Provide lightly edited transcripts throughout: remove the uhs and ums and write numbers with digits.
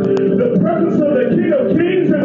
The presence of the King of Kings and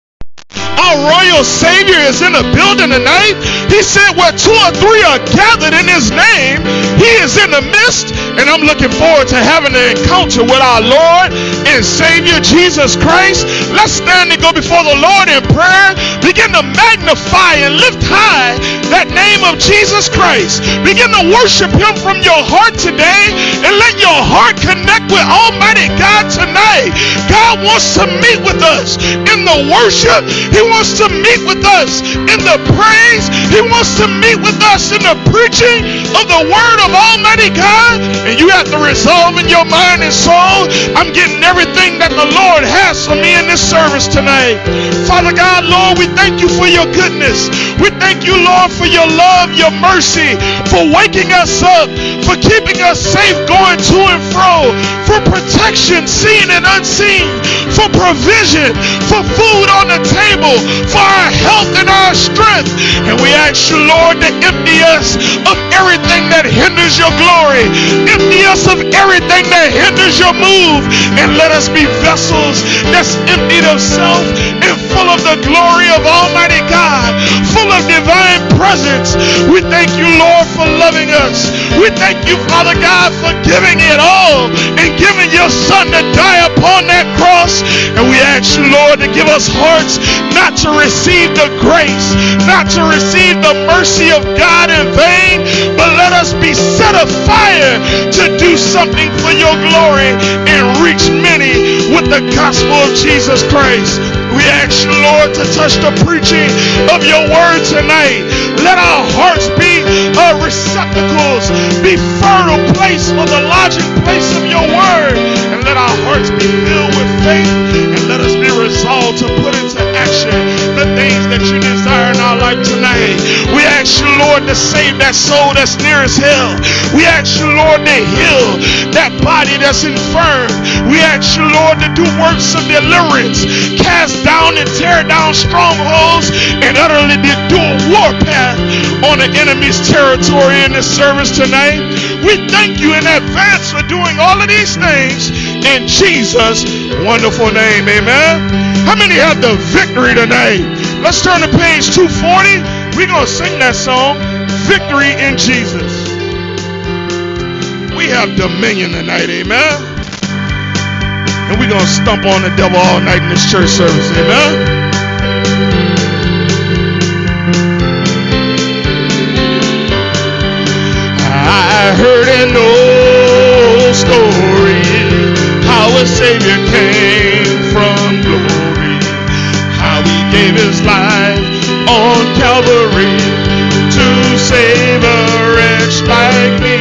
our royal Savior is in the building tonight. He said where 2 or 3 are gathered in his name, he is in the midst. And I'm looking forward to having an encounter with our Lord and Savior Jesus Christ. Let's stand and go before the Lord in prayer. Begin to magnify and lift high that name of Jesus Christ. Begin to worship him from your heart today, and let your heart connect with Almighty God tonight. God wants to meet with us in the worship. He wants to meet with us in the praise. He wants to meet with us in the preaching of the word of Almighty God. And you have to resolve in your mind and soul, I'm getting everything that the Lord has for me in this service tonight. Father God, Lord, we thank you for your goodness. We thank you, Lord, for your love, your mercy, for waking us up, for keeping us safe going to and fro, for protection seen and unseen, for provision, for food on the table, for our health and our strength. And we ask you, Lord, to empty us of everything that hinders your glory. Empty us of everything that hinders your move, and let us be vessels that's emptied of self and full of the glory of Almighty God, full of divine presence. We thank you, Lord, for loving us. We thank you, Father God, for giving it all and giving your Son to die upon that cross. And we ask you, Lord, to give us hearts not to receive the grace, not to receive the mercy of God in vain, but let us be set afire to do something for your glory and reach many with the gospel of Jesus Christ. We ask you, Lord, to touch the preaching of your word tonight. Let our hearts be receptacles, be fertile place for the lodging place of your word. And let our hearts be filled with faith, and let us be resolved to put into action the things that you desire in our life tonight. We ask you, Lord, to save that soul that's nearest hell. We ask you, Lord, to heal that body that's infirm. We ask you, Lord, to do works of deliverance, cast down and tear down strongholds, and utterly do a warpath on the enemy's territory in this service tonight. We thank you in advance for doing all of these things in Jesus' wonderful name. Amen. How many have the victory tonight? Let's turn to page 240. We're going to sing that song, Victory in Jesus. We have dominion tonight. Amen. And we're going to stomp on the devil all night in this church service. Amen. I heard an old story, how a Savior came from glory, how he gave his life on Calvary to save a wretch like me.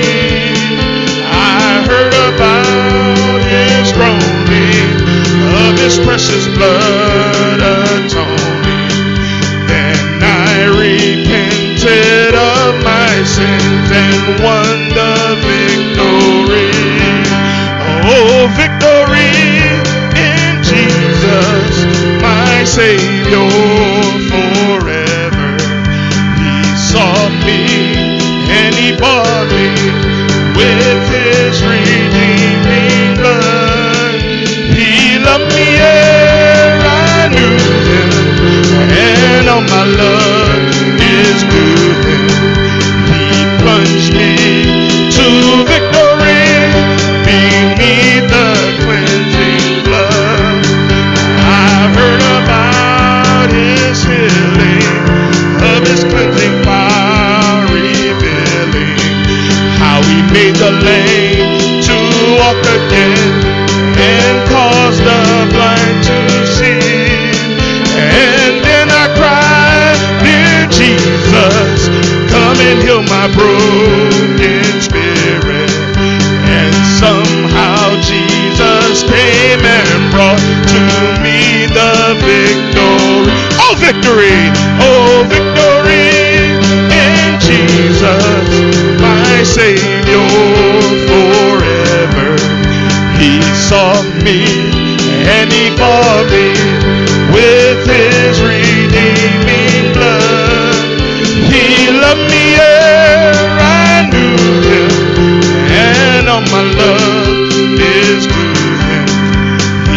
I heard about his groaning, of his precious blood atoning. Then I repented of my sins and won the victory. Oh, victory in Jesus, my Savior forever. He sought me and he bought me with his redeeming blood. He loved me ere I knew him, and all my love is good. He plunged me to victory beneath the cleansing blood. I've heard about his healing, of his cleansing power revealing, how he made the lame to walk again and caused the blind to see. And then I cried, dear Jesus, come and heal my broken spirit. And somehow Jesus came and brought to me the victory. Oh, victory! Oh, victory in Jesus, my Savior forever. He sought me and he bought me with his redeeming blood. He loved me ere I knew him, and all my love is to him. He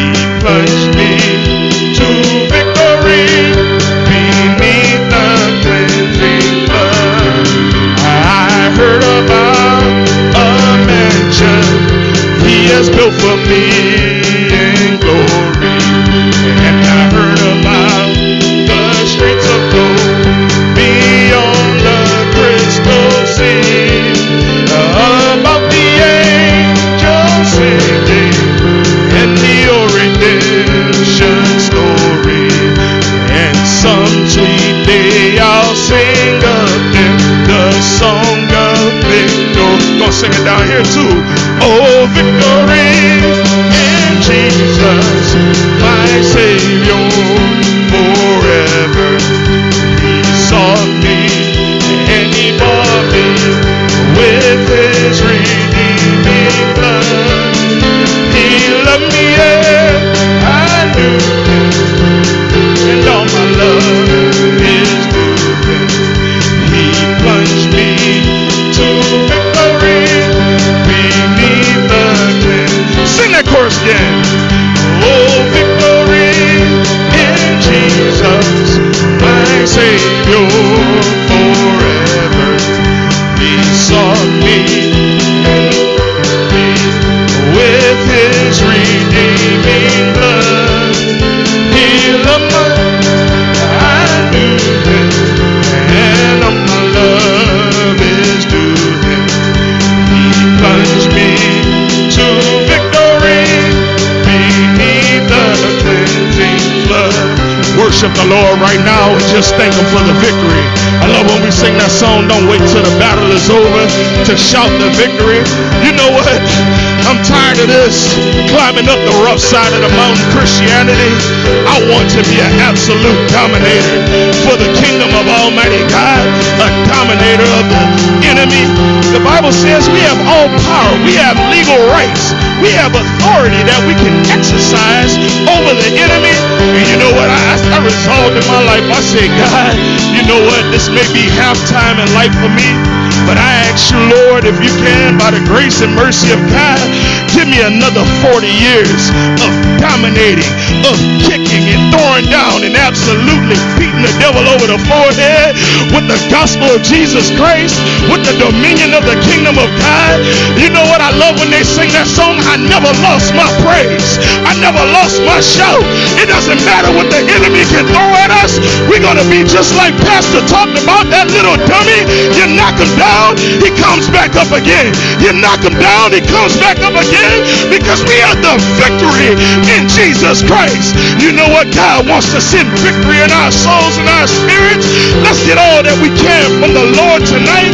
plunged me to victory beneath the cleansing blood. I heard about a mansion He has built for me in glory, and I heard about the streets of gold beyond the crystal sea, about the angels singing and the redemption story. And some sweet day I'll sing again the song of victory. Gonna sing it down here too. Oh, victory in Jesus, my Savior forever. He sought me and He bought me with His redeeming blood. He loved me and I knew Him, and all my love is due Him. He plunged me to victory beneath the cleansing. Sing that chorus again. Oh, victory in Jesus, my Savior forever. He sought me with His redeeming blood. He loved me, I knew Him, and all my love is due Him. He plunged me to victory beneath the cleansing blood. Worship the Lord right now and just thank Him for the victory. I love when we sing that song, don't wait till the battle is over to shout the victory. You know what? I'm tired of this climbing up the rough side of the mountain Christianity. I want to be an absolute dominator for the kingdom of Almighty God, a dominator of the enemy. The Bible says we have all power. We have legal rights. We have authority that we can exercise over the enemy. And you know what? I resolved in my life. I said, God, you know what? This may be halftime in life for me, but I ask you, Lord, if you can, by the grace and mercy of God, give me another 40 years of dominating, of kicking and throwing down and absolutely beating the devil over the forehead with the gospel of Jesus Christ, with the dominion of the kingdom of God. You know what? I love when they sing that song, I never lost my praise. I never lost my shout. It doesn't matter what the enemy can throw at us. We're going to be just like Pastor talked about that little dummy. You knock him down, he comes back up again. You knock him down, he comes back up again, because we have the victory in Jesus Christ. You know what? God wants to send victory in our souls and our spirits. Let's get all that we can from the Lord tonight.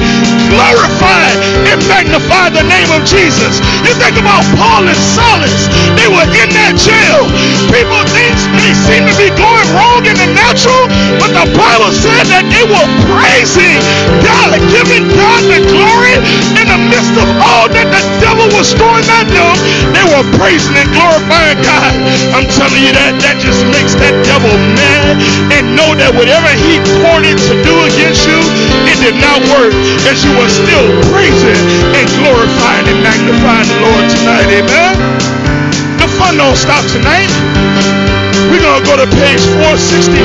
Glorify and magnify the name of Jesus. You think about Paul and Silas. They were in that jail. People think they seem to be going wrong in the natural, but the Bible said that they were praising God, giving God the glory in the midst of all that the devil was throwing at them. They were praising and glorifying God. I'm telling you that just makes that devil mad. And know that whatever he poured in to do against you, it did not work, as you are still praising and glorifying and magnifying the Lord tonight. Amen. The fun don't stop tonight. We're going to go to page 469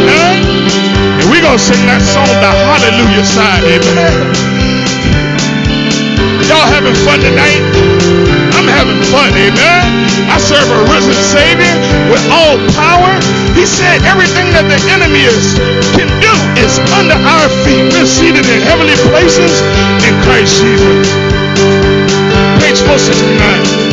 and we're going to sing that song, the hallelujah side. Amen. Y'all having fun tonight? I'm having fun. Amen. I serve a risen Savior with all power. He said everything that the enemy can do is under our feet. We're seated in heavenly places in Christ Jesus. Page 469.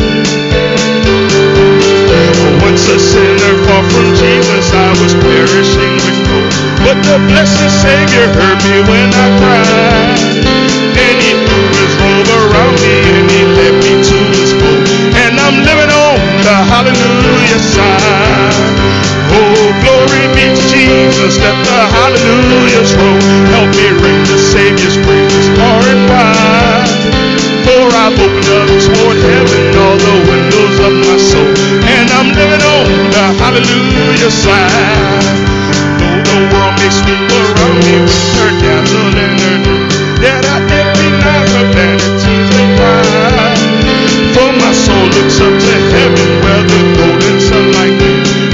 Once a sinner far from Jesus, I was perishing with hope. But the blessed Savior heard me when I cried, and He threw His robe around me and He led me to His fold. And I'm living on the hallelujah side. Oh, glory be to Jesus, let the hallelujahs roll. Help me ring the Savior's praises far and wide. For I've opened up toward heaven all the windows of my soul, and I'm living on the hallelujah side. Though the world may sweep around me with her dazzle and her doom, yet I envy not her vanities and pride. For my soul looks up to heaven where the golden sunlight gleams.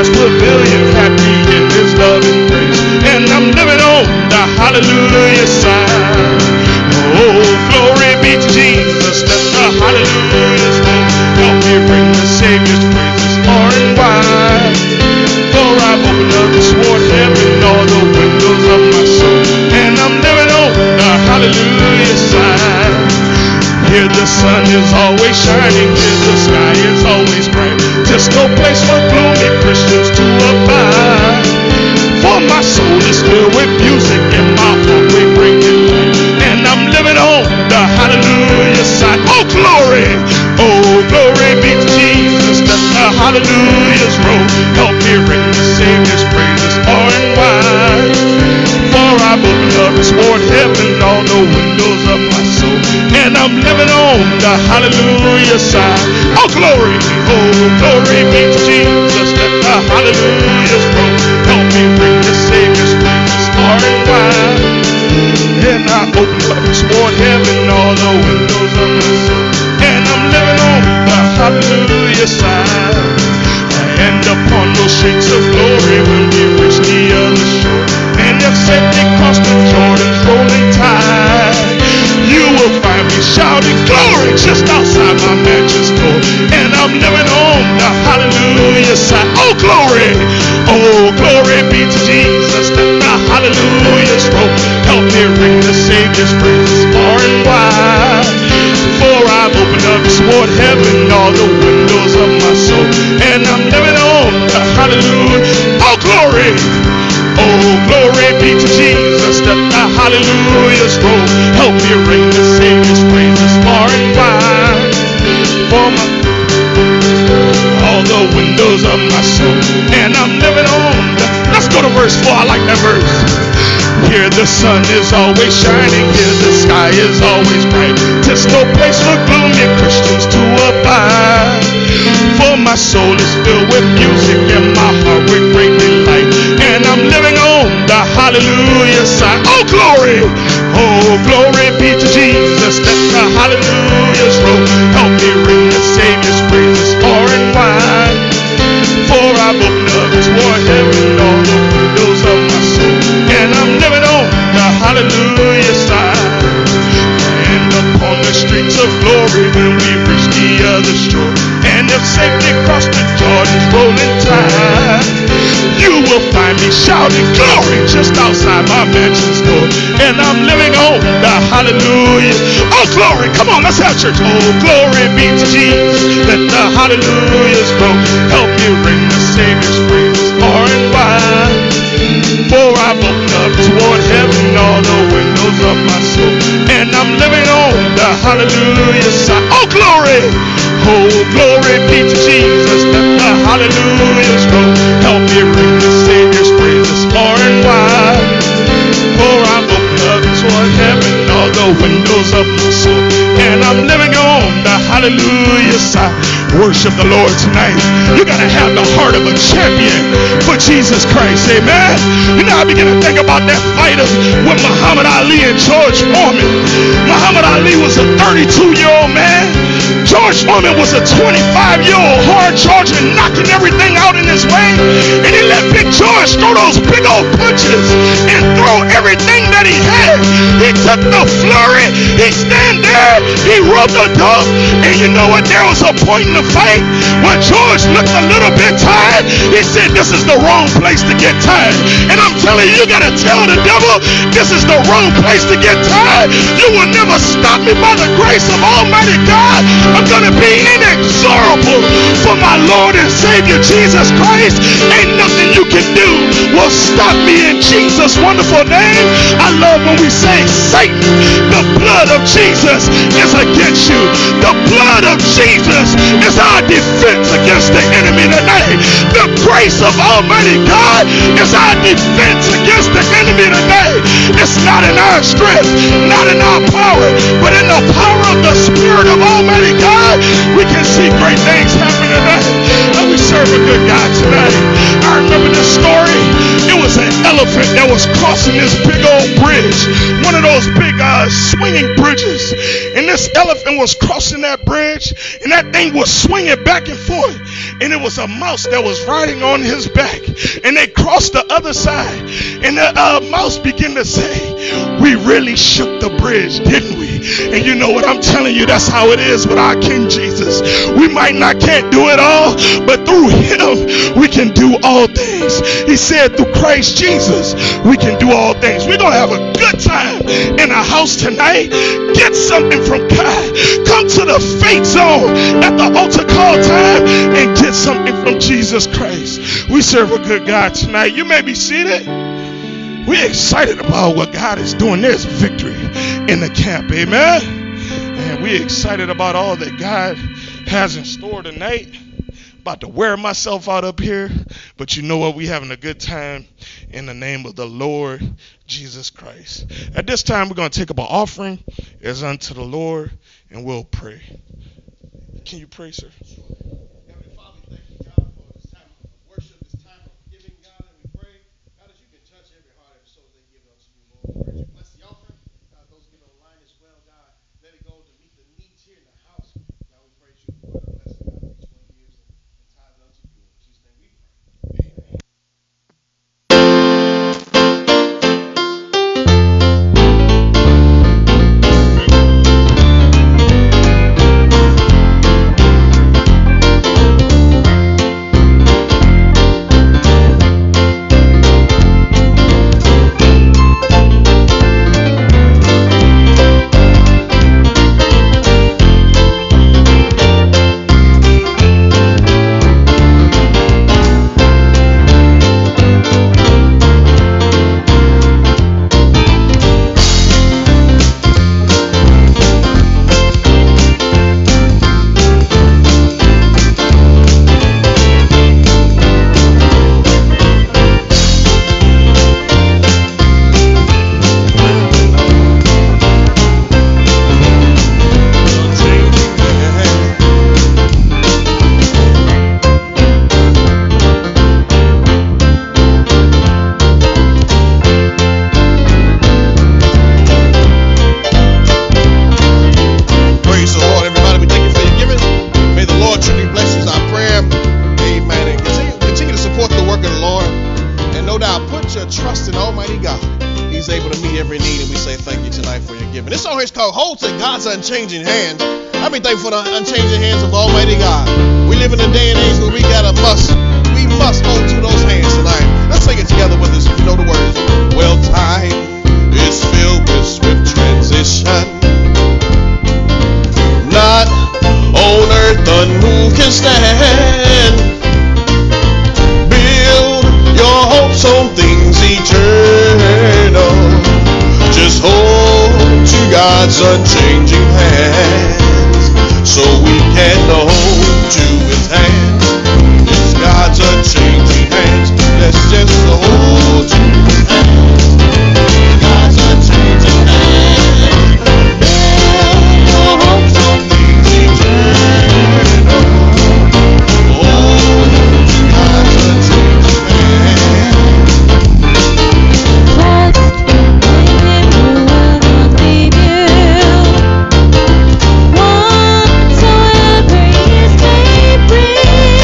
God's pavilion, happy in his love and grace. And I'm living on the hallelujah side. Oh, glory be to Jesus, let the hallelujahs ring. Help me bring the Savior's praises far and wide. For I've opened up the sword heaven, all the windows of my soul. And I'm living on the hallelujah side. Here the sun is always shining, here the sky is always bright. Just no place for gloomy Christians to abide. For my soul is filled with music and my heart will bring it light. And I'm living on the hallelujah side. Oh glory be to Jesus, let the hallelujahs roll. Help me ring the Savior's praises far and wide. For I've opened up toward heaven all the windows of my soul. And I'm living on the hallelujah side. Oh glory be to Jesus, let the hallelujahs roll. Help me bring the Savior's praises far and wide. And I open up toward heaven all the windows of my soul. And I'm living on the hallelujah side. And upon those shakes of glory when we reach the other shore, and if safety cross the Jordan's rolling tide, you will find me shouting glory just outside my mansion's door. And I'm living on the hallelujah side. Oh glory be to Jesus, let the hallelujahs roll. Help me ring the Savior's praises far and wide. For I've opened up toward heaven all the windows of my soul. And I'm living on the hallelujah. Oh glory be to Jesus, let the hallelujahs roll. Help me ring the Savior's praises far and wide. For all the windows of my soul. And I'm living on the, let's go to verse 4. I like that verse. Here the sun is always shining, here the sky is always bright. Just no place for gloomy Christians to abide. For my soul is filled with music and my heart with great delight. And I'm living on the hallelujah side. Oh glory be to Jesus, let the hallelujahs roll. Help me ring the Savior's praises far and wide. For I've opened up toward heaven all the windows of my soul. And I'm living on the hallelujah side. And upon the streets of glory when we reach the other shore, and if safety cross the Jordan's rolling tide, you will find me shouting glory just outside my mansion's door. And I'm living on the hallelujah. Oh glory, come on, let's have church. Oh glory be to Jesus, let the hallelujahs roll. Help me ring the Savior's praises far and wide. For I've opened up toward heaven all the windows of my soul. And I'm living on the hallelujah side. Oh glory be to Jesus, let the hallelujahs roll. Help me ring the Savior's praises far and wide. For I've opened up toward heaven all the windows of my soul. And I'm living on the hallelujah side. Worship the Lord tonight. You gotta have the heart of a champion for Jesus Christ. Amen. You know, I begin to think about that fight with Muhammad Ali and George Foreman. Muhammad Ali was a 32-year-old man. George Foreman was a 25-year-old hard charger, knocking everything out in his way. And he let Big George throw those big old punches and throw everything that he had. He took the flurry. He stand there. He rubbed the dope. And you know what? There was a point in the fight when George looked a little bit tired. He said, this is the wrong place to get tired. And I'm telling you, you got to tell the devil, this is the wrong place to get tired. You will never stop me by the grace of Almighty God. I'm going to be inexorable for my Lord and Savior Jesus Christ. Ain't nothing you can do will stop me in Jesus' wonderful name. I love when we say, Satan, the blood of Jesus is against you. The blood of Jesus is our defense against the enemy tonight. The grace of Almighty God is our defense against the enemy tonight. It's not in our strength, not in our power, but in the power of the Spirit of Almighty God, we can see great things happen tonight. And we serve a good God tonight. I remember this story. It was an elephant that was crossing this big old bridge, one of those big swinging bridges. And this elephant was crossing that bridge, and that thing was swinging back and forth. And it was a mouse that was riding on his back. And they crossed the other side. And the mouse began to say, "We really shook the bridge, didn't we?" And you know what I'm telling you, that's how it is with our King Jesus. We can't do it all, but through him we can do all things. He said through Christ Jesus we can do all things. We're going to have a good time in our house tonight. Get something from God. Come to the faith zone at the altar call time and get something from Jesus Christ. We serve a good God tonight. You may be seated. We're excited about what God is doing. There's victory in the camp. Amen. And we're excited about all that God has in store tonight. About to wear myself out up here. But you know what? We're having a good time in the name of the Lord Jesus Christ. At this time, we're going to take up an offering as unto the Lord, and we'll pray. Can you pray, sir? Heavenly Father, thank you, God, for this time of worship, this time of giving, God, and we pray, God, that you can touch every heart, every soul they give unto you, Lord. We pray you bless the offering, God, those give online as well, God. Let it go to meet the needs here in the house. God, we praise you for the blessing, God, each one gives and tithes unto you. In Jesus' name we pray. Amen. Unchanging hands. I be thankful for the unchanging hands of Almighty God. We live in a day and age where we must hold to those hands tonight. Let's sing it together with us if you know the words. Well, time is filled with swift transition. Not on earth unmoved can stand. Build your hopes on things eternal. Just hold to God's unchanging hands, so we can hold to his hands. It's God's unchanging hands. Let's just hold to his hands. God's unchanging hands. Build your hopes on things eternal. Hold to God's unchanging hands. Whatsoever his name brings.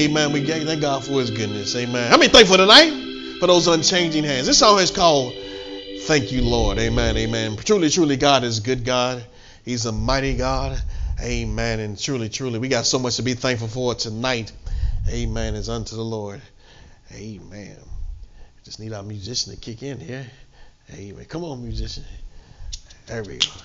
Amen. We thank God for his goodness. Amen. How many thankful tonight for those unchanging hands? This song is called Thank You, Lord. Amen. Amen. Truly, truly, God is a good God. He's a mighty God. Amen. And truly, truly, we got so much to be thankful for tonight. Amen. Is unto the Lord. Amen. Just need our musician to kick in here. Amen. Come on, musician. There we go.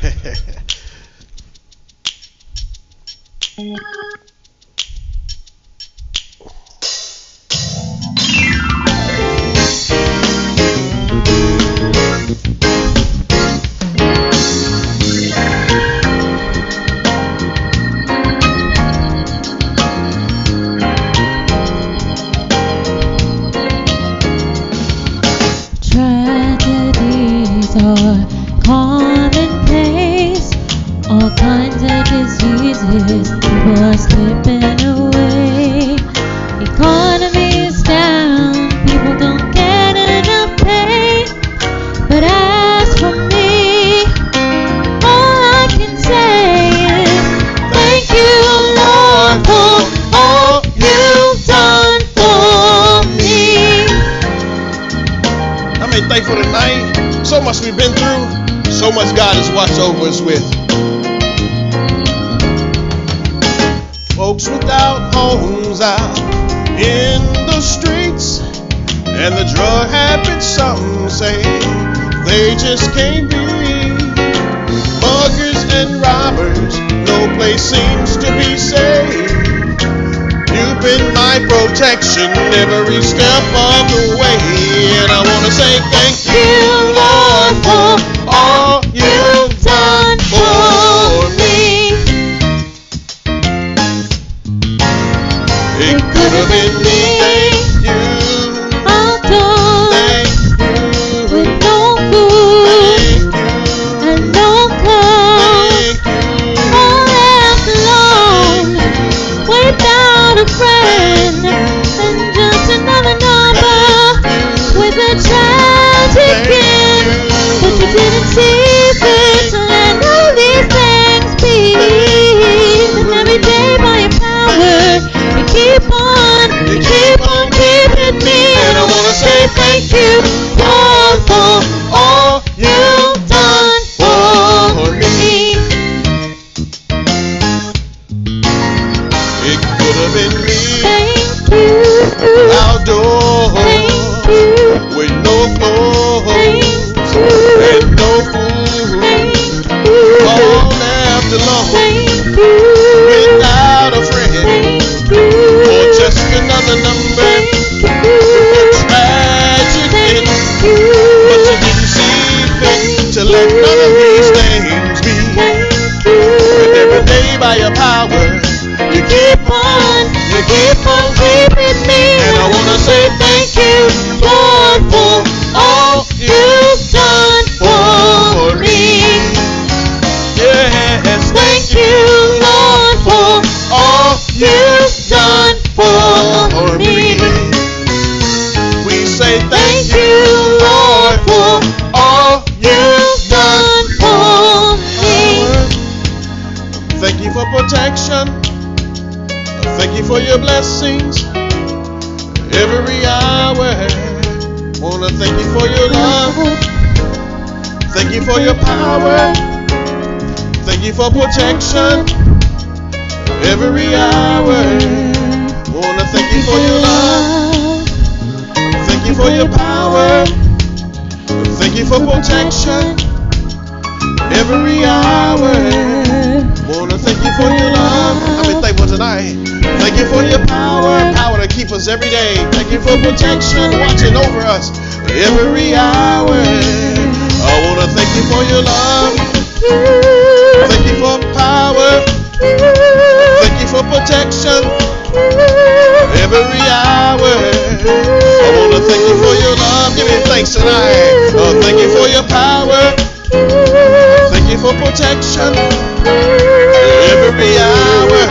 Tragedies are commonplace. All kinds of diseases, people are slipping away. Economy is down, people don't get enough pay. But as for me, all I can say is thank you, Lord, for all you've done for me. How many thankful tonight? So much we've been through, so much God has watched over us with. Folks without homes out in the streets, and the drug habits, some say they just can't be. Muggers and robbers, no place seems to be safe. You've been my protection every step of the way, and I want to say thank you, Lord, for all you've done for me. It could have been me. Thank you. Outdoors, Thank you. with no food Thank you. and no clothes, Thank you. all left alone, without a friend, and just another number with a tragic end. But you didn't see fit to let all these things be. And every day by your power, you keep on keeping me. And I want to say thank you, Lord, for all you've done for me. it could have been me. Thank you. Outdoors Thank you. with no clothes Thank you. and no food, Thank you. all left alone Thank you. without a friend Thank you. or just another number. Thank you. Tragic end, Thank but you you. didn't see fit to let none of these things be. Thank And every you. day by your power, You keep on keeping me. and I want to say Thank you, Lord, for all you've done for me. yes, Thank you, Lord, for all you've done for me. We say Thank you, Lord, for all you've done for me. Thank you for protection. Thank you for your blessings every hour. Wanna thank you for your love. Thank you for your power. Thank you for protection every hour. Wanna thank you for your love. Thank you for your power. Thank you for protection every hour. Wanna thank you for your love. I've been thankful tonight. Thank you for your power to keep us every day. Thank you for protection, watching over us every hour. I wanna thank you for your love. Thank you for power. Thank you for protection every hour. I wanna thank you for your love. Give me thanks tonight. Thank you for your power. Thank you for protection every hour.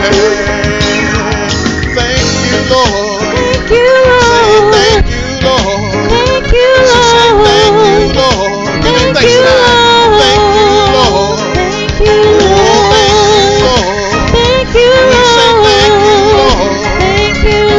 Thank you, Lord. Thank you, Say Lord. thank you, Lord. Thank you, Say thank you, Lord. Lord. Give me Thank thanks you, tonight. Lord. Thank you, Lord. Thank you, Oh, Lord. thank you, Lord. Thank you, We say thank you, Lord. Lord. Thank you,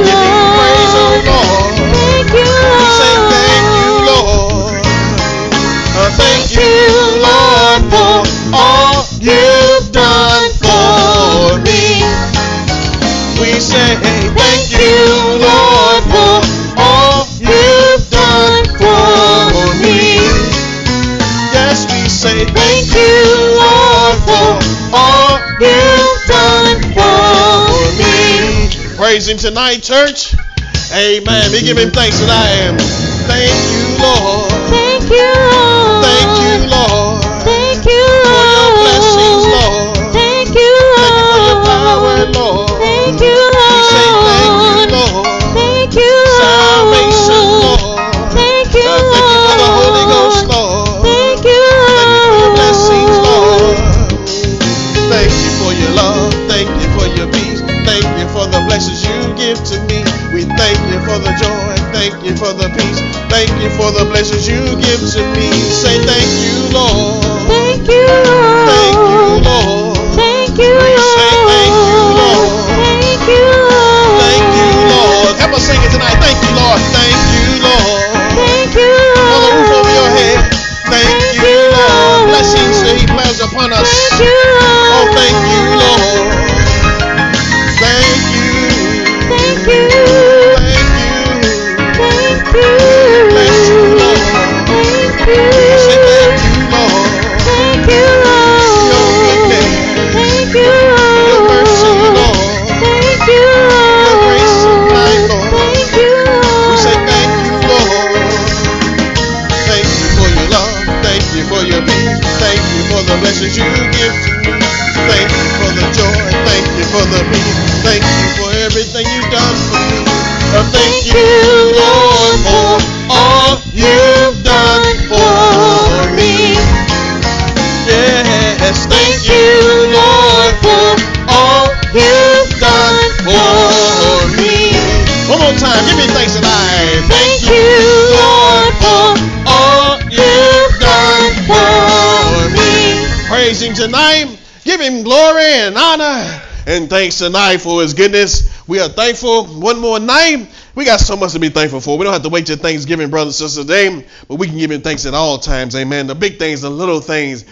Praise him tonight, church. Amen. We give him thanks that I am. Thank you, Lord. Thank you, Lord. Thank you, Lord. Thank you, For Lord. your blessings, Lord. Thank you, Thank you for your Lord. power, Lord. Thank you, Lord. We say thank you, Lord. Thank you, Lord. Salvation, Lord. Thank you, Lord. Thank you for the Holy Ghost, Lord. Thank you, Lord. Thank you for your blessings, Lord. Thank you for your love. Thank you for your peace. Thank you for the blessings you give to me. We thank you for the joy. Thank you for the peace. Thank you for the blessings you give to me. Say thank you, Lord. Thank you, Lord. Thank you, Lord. Thank you, We Lord. say thank you, Lord. Thank you, Lord. Thank you, Lord. Help us sing it tonight. Thank you, Lord. Thank you, Lord. Thank you, For the roof Lord. over your head. Thank you, Lord. Blessings that he plans upon us. Thank you, Lord. Oh, thank you, Lord. Thank you. Thank you. Thank you. Thank you. Bless you, Lord. Thank you. We say thank you, Lord. Thank you, Lord. Your goodness. Thank you, Lord. Your mercy, Lord. Thank you, Lord. Your grace and life, Lord. Thank you, Lord. We say thank you, Lord. Thank you for your love. Thank you for your peace. Thank you for the blessings you give to me. Thank you for the joy. Thank you for the peace. Thank you for everything you've done for me. Thank you, Lord, for all you've done for me. Yes, thank you, Lord, for all you've done for me. One more time, give me thanks tonight. Thank you, Lord, for all you've done for me. Praise him tonight. Give him glory and honor and thanks tonight for his goodness. We are thankful one more night. We got so much to be thankful for. We don't have to wait till Thanksgiving, brothers and sisters, today, but we can give him thanks at all times. Amen. The big things, the little things,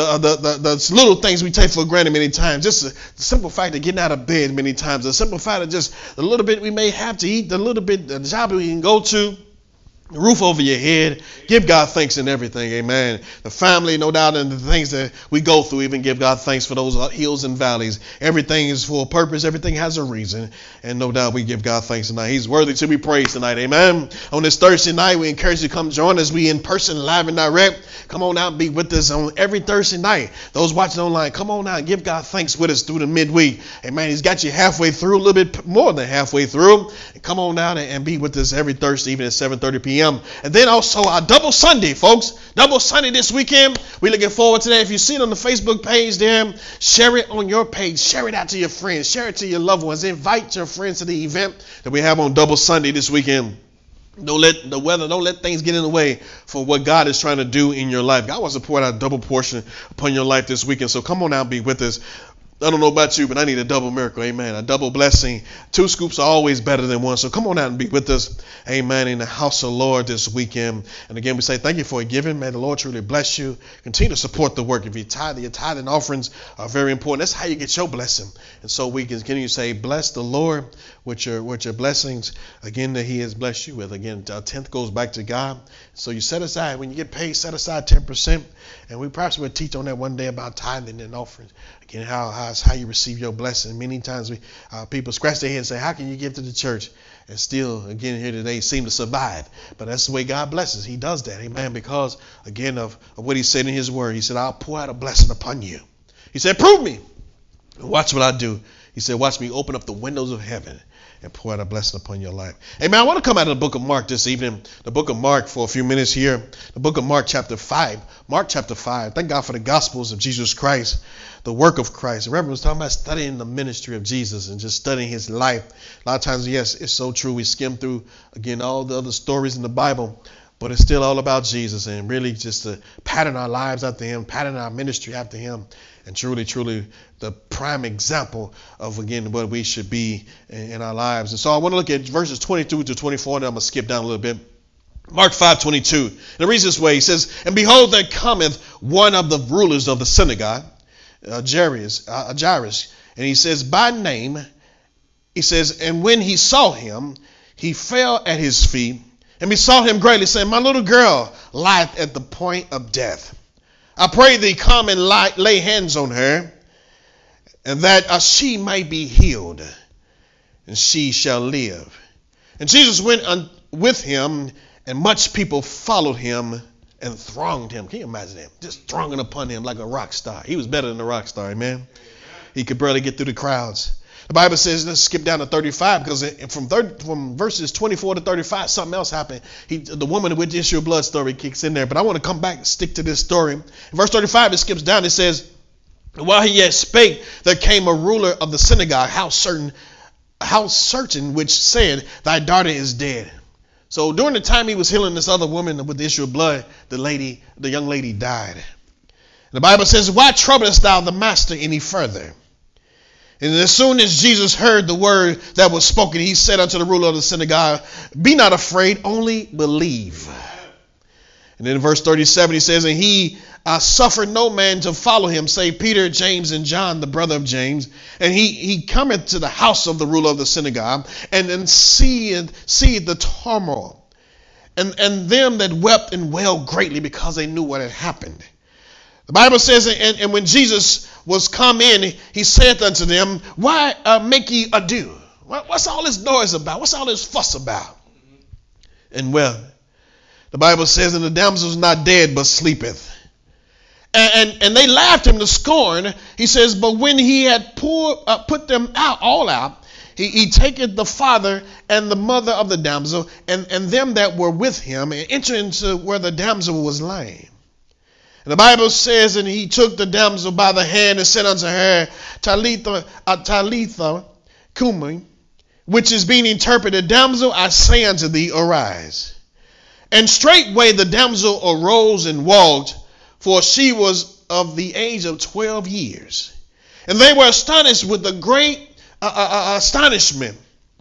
the little things we take for granted many times. Just the simple fact of getting out of bed many times. The simple fact of just the little bit we may have to eat, the little bit, the job we can go to. The roof over your head. Give God thanks in everything. Amen. The family, no doubt, and the things that we go through, even give God thanks for those hills and valleys. Everything is for a purpose. Everything has a reason. And no doubt we give God thanks tonight. He's worthy to be praised tonight. Amen. On this Thursday night, we encourage you to come join us. We in person, live and direct. Come on out and be with us on every Thursday night. Those watching online, come on out and give God thanks with us through the midweek. Amen. He's got you halfway through, a little bit more than halfway through. And come on out and be with us every Thursday, even at 7:30 p.m. And then also our Double Sunday, folks. Double Sunday this weekend. We're looking forward to that. If you see it on the Facebook page there, share it on your page. Share it out to your friends. Share it to your loved ones. Invite your friends to the event that we have on Double Sunday this weekend. Don't let the weather, don't let things get in the way for what God is trying to do in your life. God wants to pour out a double portion upon your life this weekend. So come on out and be with us. I don't know about you, but I need a double miracle. Amen. A double blessing. 2 scoops are always better than 1. So come on out and be with us. Amen. In the house of the Lord this weekend. And again, we say thank you for your giving. May the Lord truly bless you. Continue to support the work. If you tithe, your tithing offerings are very important. That's how you get your blessing. And so we can continue to say, bless the Lord with your blessings. Again, that he has blessed you with. Again, our 10th goes back to God. So you set aside, when you get paid, set aside 10%. And we perhaps will teach on that one day about tithing and offerings. Again, how you receive your blessing. Many times people scratch their head and say, how can you give to the church and still, again, here today seem to survive? But that's the way God blesses. He does that. Amen. Because, again, of what he said in his word. He said, I'll pour out a blessing upon you. He said, prove me. And watch what I do. He said, watch me open up the windows of heaven and pour out a blessing upon your life. Amen. I want to come out of the book of Mark this evening. The book of Mark for a few minutes here. The book of Mark chapter 5. Mark chapter 5. Thank God for the Gospels of Jesus Christ. The work of Christ. The Reverend was talking about studying the ministry of Jesus and just studying his life. A lot of times, yes, it's so true. We skim through, again, all the other stories in the Bible, but it's still all about Jesus and really just to pattern our lives after him, pattern our ministry after him, and truly, truly the prime example of, again, what we should be in our lives. And so I want to look at verses 22 to 24, and I'm going to skip down a little bit. Mark 5:22. And it reads this way. He says, and behold, there cometh one of the rulers of the synagogue, Jairus, and he says, by name, he says, and when he saw him, he fell at his feet and besought him greatly, saying, my little girl lieth at the point of death. I pray thee, come and lay hands on her, and that she might be healed, and she shall live. And Jesus went with him, and much people followed him and thronged him. Can you imagine that? Just thronging upon him like a rock star. He was better than a rock star, amen. He could barely get through the crowds. The Bible says, let's skip down to 35, because from verses 24 to 35, something else happened. The woman with the issue of blood story kicks in there. But I want to come back and stick to this story. In verse 35, it skips down. It says, while he yet spake, there came a ruler of the synagogue, house certain, which said, thy daughter is dead. So during the time he was healing this other woman with the issue of blood, the young lady died. And the Bible says, why troublest thou the master any further? And as soon as Jesus heard the word that was spoken, he said unto the ruler of the synagogue, be not afraid, only believe. And then in verse 37, he says, and he suffered no man to follow him, save Peter, James, and John, the brother of James. And he cometh to the house of the ruler of the synagogue, and then see the turmoil, and them that wept and wailed greatly, because they knew what had happened. The Bible says, and when Jesus was come in, he said unto them, why make ye ado? What's all this noise about? What's all this fuss about? And well, the Bible says, and the damsel is not dead, but sleepeth. And they laughed him to scorn. He says, but when he had put them all out, he taketh the father and the mother of the damsel and them that were with him, and entered into where the damsel was lying. And the Bible says, and he took the damsel by the hand and said unto her, Talitha cumi, which is being interpreted, damsel, I say unto thee, arise. And straightway the damsel arose and walked, for she was of the age of 12 years. And they were astonished with a great astonishment.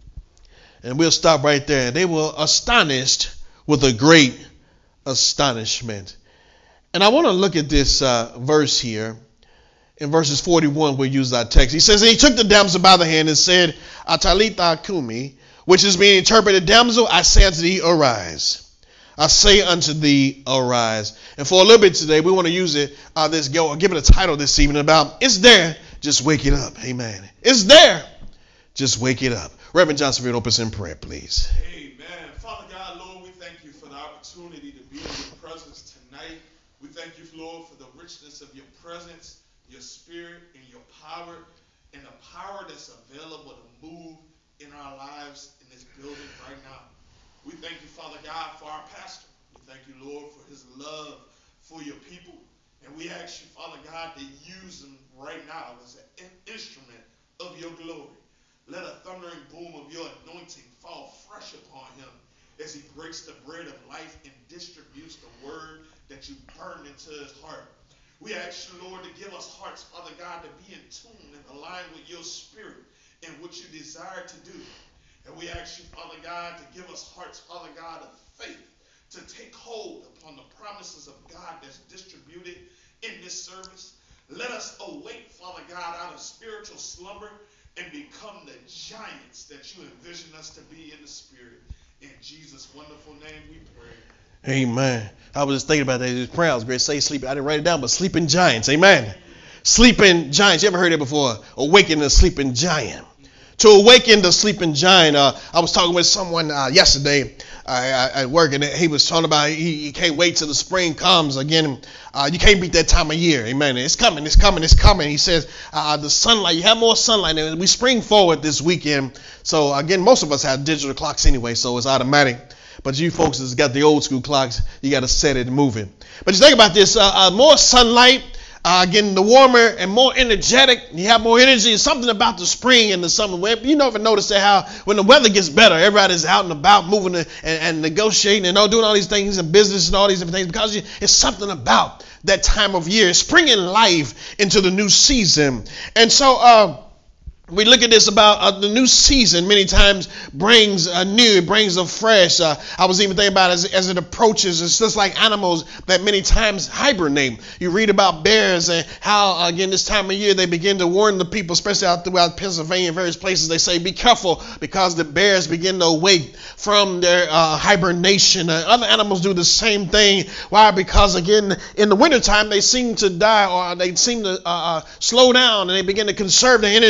And we'll stop right there. They were astonished with a great astonishment. And I want to look at this verse here. In verses 41, we'll use our text. He says, and he took the damsel by the hand and said, Talitha cumi, which is being interpreted, damsel, I say unto thee, arise. I say unto thee, arise. And for a little bit today, we want to use it, give it a title this evening about, it's there, just wake it up. Amen. It's there, just wake it up. Reverend Johnson, open us in prayer, please. Amen. Father God, Lord, we thank you for the opportunity to be in your presence tonight. We thank you, Lord, for the richness of your presence, your spirit, and your power, and the power that's available to move in our lives in this building right now. We thank you, Father God, for our pastor. We thank you, Lord, for his love for your people. And we ask you, Father God, to use him right now as an instrument of your glory. Let a thundering boom of your anointing fall fresh upon him as he breaks the bread of life and distributes the word that you burned into his heart. We ask you, Lord, to give us hearts, Father God, to be in tune and aligned with your spirit and what you desire to do. And we ask you, Father God, to give us hearts, Father God, of faith, to take hold upon the promises of God that's distributed in this service. Let us awake, Father God, out of spiritual slumber and become the giants that you envision us to be in the spirit. In Jesus' wonderful name we pray. Amen. I was just thinking about that. This prayer I was great. Say sleep. I didn't write it down, but sleeping giants. Amen. Sleeping giants. You ever heard it before? Awaken the sleeping giant. To awaken the sleeping giant. I was talking with someone yesterday at work, and he was talking about he can't wait till the spring comes again. You can't beat that time of year. Amen. It's coming. It's coming. It's coming. He says the sunlight. You have more sunlight. And we spring forward this weekend. So again, most of us have digital clocks anyway, so it's automatic. But you folks that's got the old school clocks, you got to set it and move it. But you think about this, more sunlight, getting the warmer and more energetic. You have more energy. It's something about the spring and the summer. You never notice that how when the weather gets better, everybody's out and about moving and negotiating and doing all these things in business and all these different things because it's something about that time of year. It's bringing life into the new season. And so we look at this about the new season many times brings a new, it brings a fresh. I was even thinking about as it approaches, it's just like animals that many times hibernate. You read about bears and how, again, this time of year they begin to warn the people, especially out throughout Pennsylvania and various places. They say, be careful because the bears begin to awake from their hibernation. Other animals do the same thing. Why? Because, again, in the wintertime, they seem to die or they seem to slow down and they begin to conserve their energy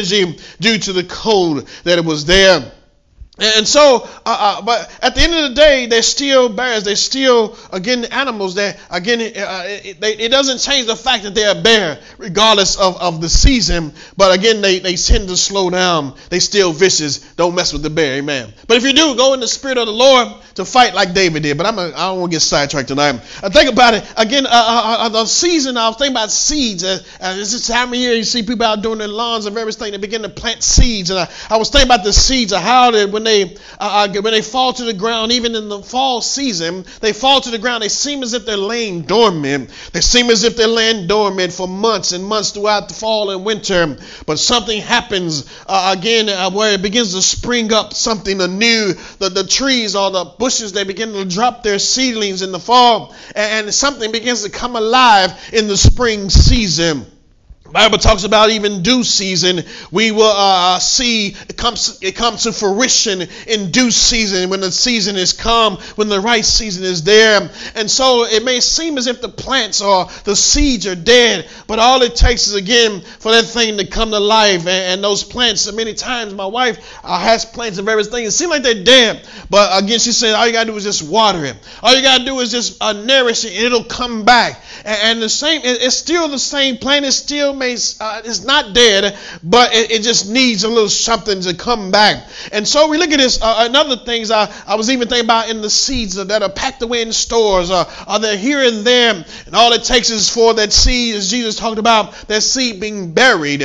due to the cold that it was there. And so, but at the end of the day, they're still bears. They're still, again, animals. That again, it doesn't change the fact that they're a bear, regardless of the season. But again, they tend to slow down. They still vicious. Don't mess with the bear, amen. But if you do, go in the spirit of the Lord to fight like David did. But I don't want to get sidetracked tonight. I think about it again. The season. I was thinking about seeds. It's this time of year you see people out doing their lawns and various things. They begin to plant seeds, and I was thinking about the seeds of how when they fall to the ground, even in the fall season, they fall to the ground. They seem as if they're laying dormant. They seem as if they're laying dormant for months and months throughout the fall and winter. But something happens where it begins to spring up something anew. The trees or the bushes, they begin to drop their seedlings in the fall, and something begins to come alive in the spring season. The Bible talks about even due season. We will see it comes to fruition in due season, when the season is come, when the right season is there. And so it may seem as if the plants or the seeds are dead, but all it takes is, again, for that thing to come to life. And those plants, many times my wife has plants and various things. It seems like they're dead, but again, she said all you got to do is just water it. All you got to do is just nourish it, and it'll come back. And the same, it's still the same plant. It still it's not dead, but it just needs a little something to come back. And so we look at this. Another things I was even thinking about in the seeds that are packed away in stores, are they here and there, and all it takes is for that seed, as Jesus talked about, that seed being buried,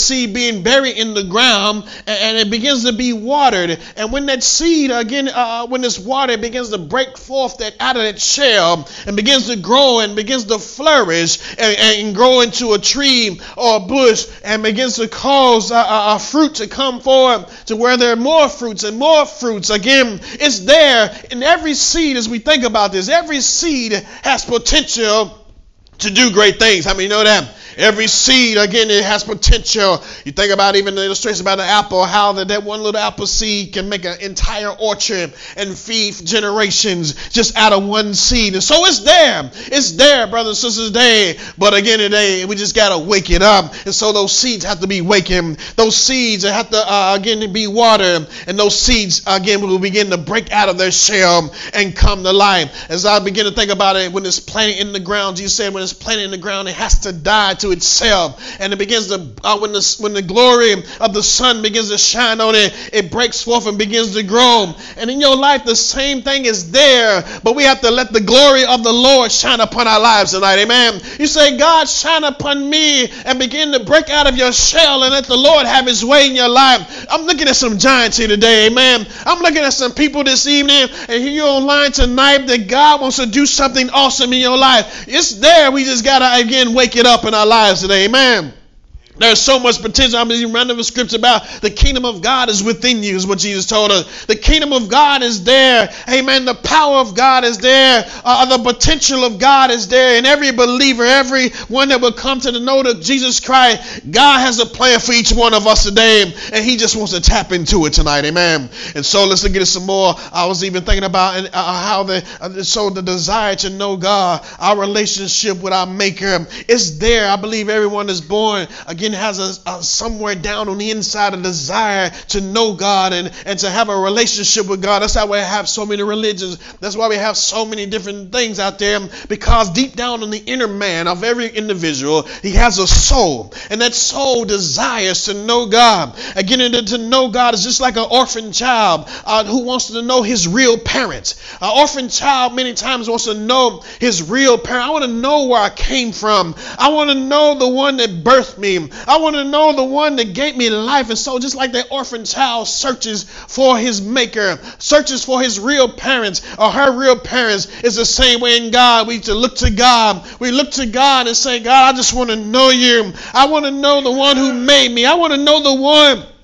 in the ground, and it begins to be watered. And when that seed, again, when it's watered, it begins to break forth out of that shell and begins to grow and begins to flourish and grow into a tree or a bush, and begins to cause a fruit to come forward to where there are more fruits and more fruits. Again, it's there in every seed. As we think about this, every seed has potential to do great things. How many know that? Every seed, again, it has potential. You think about even the illustration about the apple, how that one little apple seed can make an entire orchard and feed generations just out of one seed. And so it's there. It's there, brothers and sisters, today. But again, today, we just got to wake it up. And so those seeds have to be wakened. Those seeds have to, again, be watered. And those seeds, again, will begin to break out of their shell and come to life. As I begin to think about it, when it's planted in the ground, Jesus said when it's planted in the ground, it has to die to itself, and it begins to when the glory of the sun begins to shine on it, it breaks forth and begins to grow. And in your life, the same thing is there, but we have to let the glory of the Lord shine upon our lives tonight. Amen. You say, God, shine upon me, and begin to break out of your shell and let the Lord have his way in your life. I'm looking at some giants here today. Amen. I'm looking at some people this evening, and you're online tonight, that God wants to do something awesome in your life. It's there. We just got to, again, wake it up in our lives today. Amen. There's so much potential. I'm even running a scripture about the kingdom of God is within you, is what Jesus told us. The kingdom of God is there. Amen. The power of God is there. The potential of God is there. And every believer, every one that will come to the know of Jesus Christ, God has a plan for each one of us today. And he just wants to tap into it tonight. Amen. And so let's look at it some more. I was even thinking about how the desire to know God, our relationship with our Maker, is there. I believe everyone is born, again, has a somewhere down on the inside a desire to know God and to have a relationship with God. That's why we have so many religions. That's why we have so many different things out there, because deep down in the inner man of every individual, he has a soul, and that soul desires to know God. Again, to know God is just like an orphan child who wants to know his real parents. An orphan child many times wants to know his real parent. I want to know where I came from. I want to know the one that birthed me. I want to know the one that gave me life. And so just like that orphan child searches for his Maker, searches for his real parents or her real parents, it's the same way in God. We need to look to God. We look to God and say, God, I just want to know you. I want to know the one who made me. I want to know the one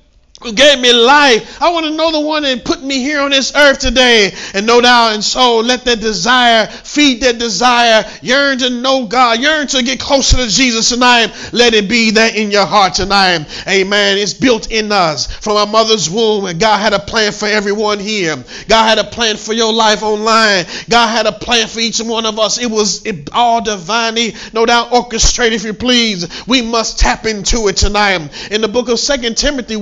who gave me life. I want to know the one that put me here on this earth today. And no doubt, and so let that desire, feed that desire, yearn to know God, yearn to get closer to Jesus tonight. Let it be that in your heart tonight. Amen. It's built in us from our mother's womb. And God had a plan for everyone here. God had a plan for your life online. God had a plan for each one of us. It was all divinely, no doubt, orchestrated, if you please. We must tap into it tonight. In the book of 2 Timothy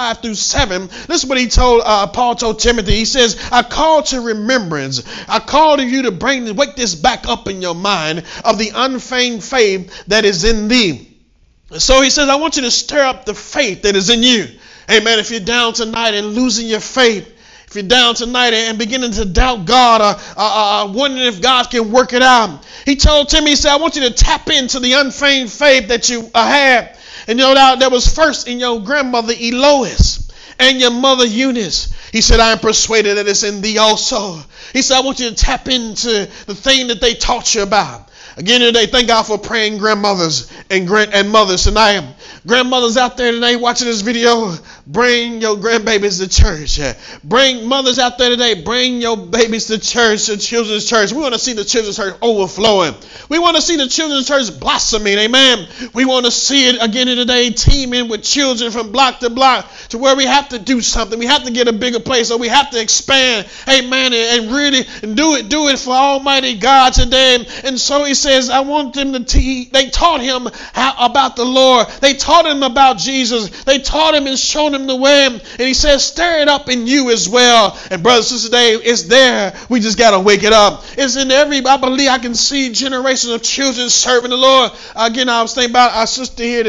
1:5-7, this is what Paul told Timothy. He says, I call to remembrance. I call to you to wake this back up in your mind of the unfeigned faith that is in thee. So he says, I want you to stir up the faith that is in you. Amen. If you're down tonight and losing your faith, if you're down tonight and beginning to doubt God, or wondering if God can work it out, he told Timothy, he said, I want you to tap into the unfeigned faith that you had. And no doubt that was first in your grandmother Elois and your mother Eunice. He said, I am persuaded that it's in thee also. He said, I want you to tap into the thing that they taught you about. Again today, thank God for praying grandmothers and mothers tonight. Grandmothers out there today watching this video, bring your grandbabies to church. Bring mothers out there today, bring your babies to church, to children's church. We want to see the children's church overflowing. We want to see the children's church blossoming. Amen. We want to see it again today, teaming with children from block to block to where we have to do something. We have to get a bigger place, or we have to expand. Amen. And really do it for Almighty God today. And so he says, I want them to teach. They taught him about the Lord. They taught him about Jesus. They taught him and showed him the way. And he says, stir it up in you as well. And brothers and sisters, today, it's there. We just got to wake it up. It's in I believe I can see generations of children serving the Lord. Again, I was thinking about our sister here,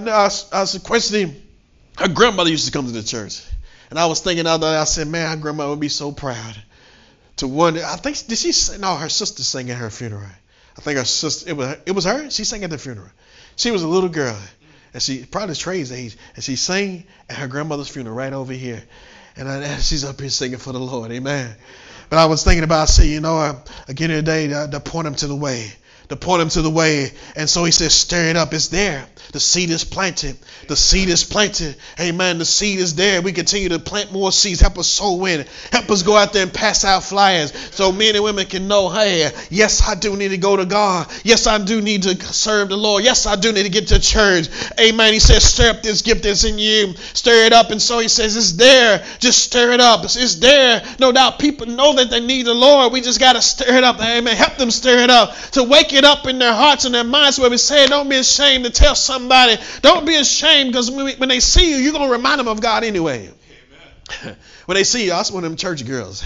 Quincy. Her grandmother used to come to the church. And I was thinking out there, I said, man, her grandmother would be so proud to wonder. I think, did she say, no, her sister sang at her funeral. I think her sister, it was her. She sang at the funeral. She was a little girl, and she probably Trey's age, and she sang at her grandmother's funeral right over here. And she's up here singing for the Lord. Amen. But I was thinking about, again today, to point him to the way. To point him to the way. And so he says, stir it up. It's there. The seed is planted. The seed is planted. Amen. The seed is there. We continue to plant more seeds. Help us sow in. Help us go out there and pass out flyers so men and women can know, hey, yes, I do need to go to God. Yes, I do need to serve the Lord. Yes, I do need to get to church. Amen. He says, stir up this gift that's in you. Stir it up. And so he says, it's there. Just stir it up. It's there. No doubt people know that they need the Lord. We just got to stir it up. Amen. Help them stir it up. To wake it up in their hearts and their minds, where we say, don't be ashamed to tell somebody. Don't be ashamed, because when they see you, you're going to remind them of God anyway. Amen. When they see you, that's one of them church girls.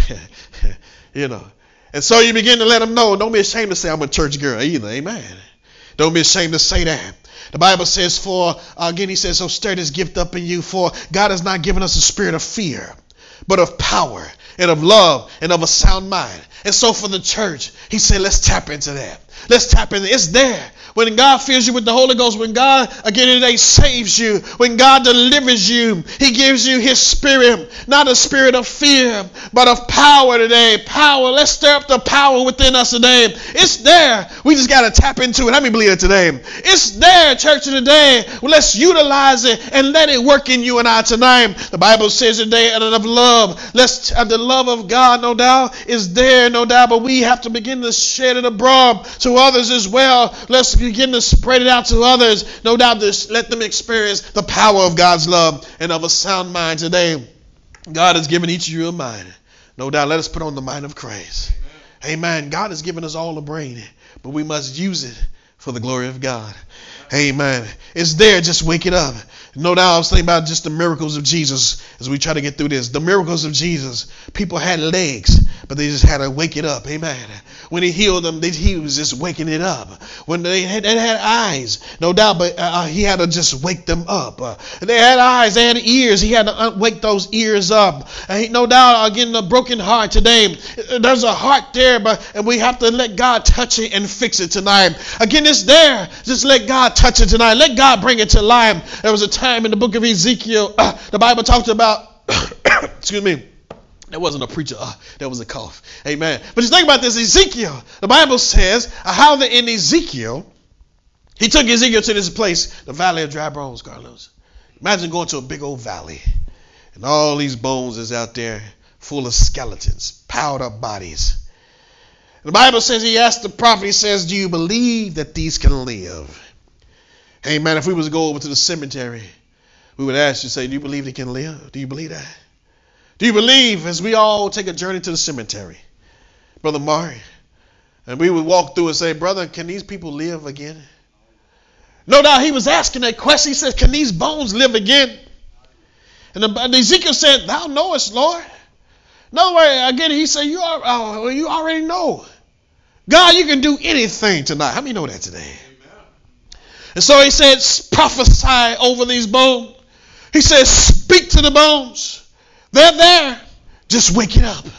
And so you begin to let them know, don't be ashamed to say I'm a church girl either. Amen. Don't be ashamed to say that. The Bible says, he says, so stir this gift up in you, for God has not given us a spirit of fear, but of power and of love and of a sound mind. And so for the church, he said, let's tap into that. Let's tap into it. It's there. When God fills you with the Holy Ghost, when God, again today, saves you, when God delivers you, he gives you his spirit, not a spirit of fear, but of power today. Power. Let's stir up the power within us today. It's there. We just got to tap into it. Let me believe it today. It's there, church, today. Well, let's utilize it and let it work in you and I tonight. The Bible says today, out of love, the love of God, no doubt, is there, no doubt, but we have to begin to shed it abroad to others as well. Let's begin to spread it out to others. No doubt, just let them experience the power of God's love and of a sound mind today. God has given each of you a mind. No doubt, let us put on the mind of Christ. Amen. God has given us all a brain, but we must use it for the glory of God. Amen. It's there. Just wake it up. No doubt, I was thinking about just the miracles of Jesus as we try to get through this. The miracles of Jesus. People had legs, but they just had to wake it up. Amen. When he healed them, he was just waking it up. When they had eyes, no doubt, but he had to just wake them up. They had eyes, they had ears. He had to wake those ears up. No doubt, again, the broken heart today. There's a heart there, and we have to let God touch it and fix it tonight. Again, it's there. Just let God touch it tonight. Let God bring it to life. There was a time in the book of Ezekiel, the Bible talked about, excuse me, that wasn't a preacher, that was a cough. Amen. But just think about this, Ezekiel. The Bible says how that in Ezekiel, he took Ezekiel to this place, the valley of dry bones, Carlos. Imagine going to a big old valley. And all these bones is out there full of skeletons, piled up bodies. The Bible says, he asked the prophet, he says, do you believe that these can live? Hey man, if we was to go over to the cemetery, we would ask you, say, do you believe they can live? Do you believe that? Do you believe, as we all take a journey to the cemetery, Brother Mari, and we would walk through and say, brother, can these people live again? No doubt he was asking that question. He said, can these bones live again? And Ezekiel said, thou knowest, Lord. In other words, again, he said, you already know. God, you can do anything tonight. How many know that today? Amen. And so he said, prophesy over these bones. He says, speak to the bones. They're there. Just wake it up.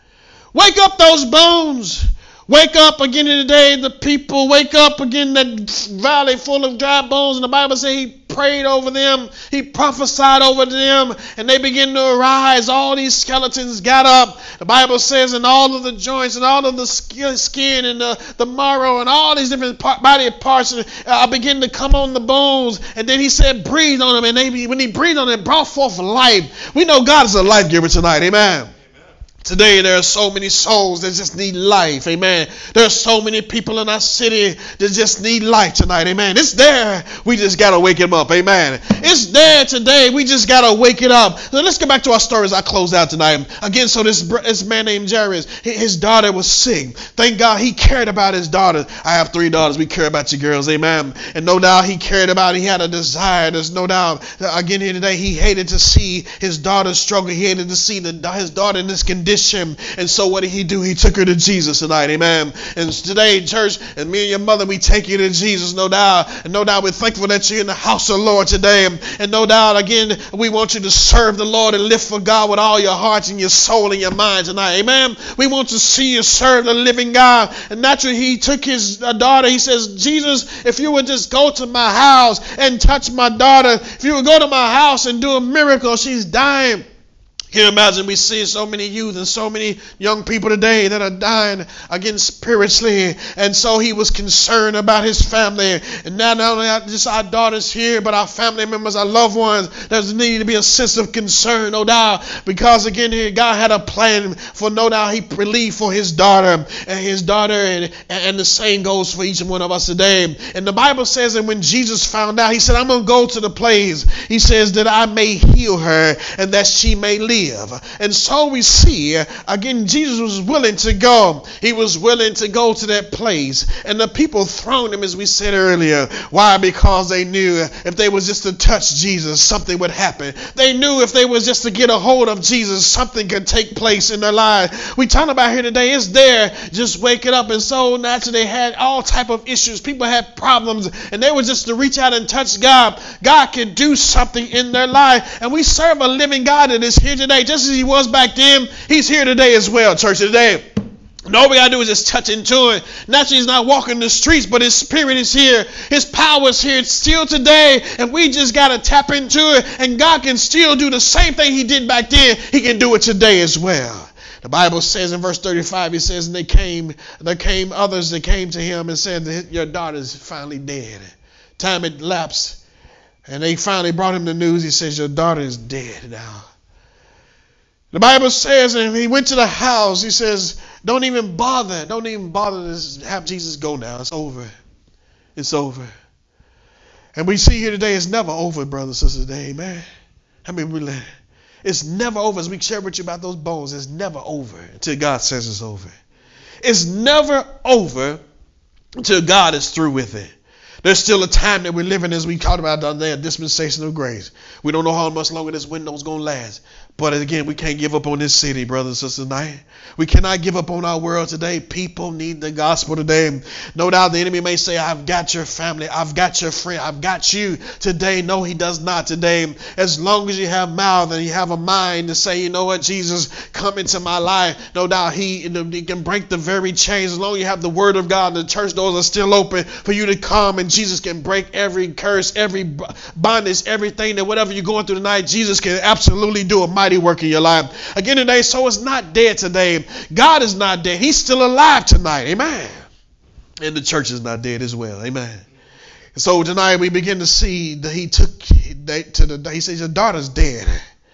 Wake up those bones. Wake up again in the day, the people. Wake up again, that valley full of dry bones. And the Bible says he prayed over them. He prophesied over them. And they began to arise. All these skeletons got up. The Bible says, and all of the joints and all of the skin and the marrow and all these different body parts begin to come on the bones. And then he said, breathe on them. And when he breathed on them, it brought forth life. We know God is a life giver tonight. Amen. Today there are so many souls that just need life. Amen. There are so many people in our city that just need life tonight. Amen. It's there. We just got to wake them up. Amen. It's there today. We just got to wake it up. So let's get back to our story as I close out tonight. Again, so this man named Jairus, his daughter was sick. Thank God he cared about his daughter. I have 3 daughters. We care about you girls. Amen. And no doubt he cared about it. He had a desire. There's no doubt. Again here today, he hated to see his daughter struggle. He hated to see his daughter in this condition. And so what did he do? He took her to Jesus tonight. Amen. And today, church, and me and your mother, we take you to Jesus, no doubt. And no doubt we're thankful that you're in the house of the Lord today. And no doubt, again, we want you to serve the Lord and live for God with all your heart and your soul and your mind tonight. Amen. We want to see you serve the living God. And naturally, he took his daughter. He says, Jesus, if you would just go to my house and touch my daughter, if you would go to my house and do a miracle, she's dying. Can you imagine we see so many youth and so many young people today that are dying again spiritually? And so he was concerned about his family. And not only just our daughters here, but our family members, our loved ones. There's need to be a sense of concern, no doubt. Because again, here God had a plan for, no doubt, he believed for his daughter. And the same goes for each one of us today. And the Bible says that when Jesus found out, he said, I'm going to go to the place. He says that I may heal her and that she may live. And so we see, again, Jesus was willing to go. He was willing to go to that place. And the people throned him, as we said earlier. Why? Because they knew if they was just to touch Jesus, something would happen. They knew if they was just to get a hold of Jesus, something could take place in their lives. We talking about here today, it's there. Just wake it up. And so naturally they had all type of issues. People had problems. And they were just to reach out and touch God. God can do something in their life. And we serve a living God that is here today. Just as he was back then, he's here today as well, church, today. And all we got to do is just touch into it. Naturally, he's not walking the streets, but his spirit is here. His power is here. It's still today. And we just got to tap into it. And God can still do the same thing he did back then. He can do it today as well. The Bible says in verse 35, it says, and there came others that came to him and said, your daughter's finally dead. Time had lapsed. And they finally brought him the news. He says, your daughter is dead now. The Bible says, and he went to the house, he says, don't even bother to have Jesus go now. It's over. It's over. And we see here today, it's never over, brothers and sisters, today, amen. I mean, really, it's never over. As we share with you about those bones, it's never over until God says it's over. It's never over until God is through with it. There's still a time that we're living, as we talked about the other day, a dispensation of grace. We don't know how much longer this window's going to last. But again, we can't give up on this city, brothers and sisters, tonight. We cannot give up on our world today. People need the gospel today. No doubt the enemy may say, I've got your family. I've got your friend. I've got you today. No, he does not today. As long as you have mouth and you have a mind to say, you know what, Jesus, come into my life. No doubt he can break the very chains. As long as you have the word of God, the church doors are still open for you to come, and Jesus can break every curse, every bondage, everything that whatever you're going through tonight, Jesus can absolutely do a mighty work in your life. Again today, so it's not dead today. God is not dead. He's still alive tonight. Amen. And the church is not dead as well. Amen. So tonight we begin to see that he says, your daughter's dead.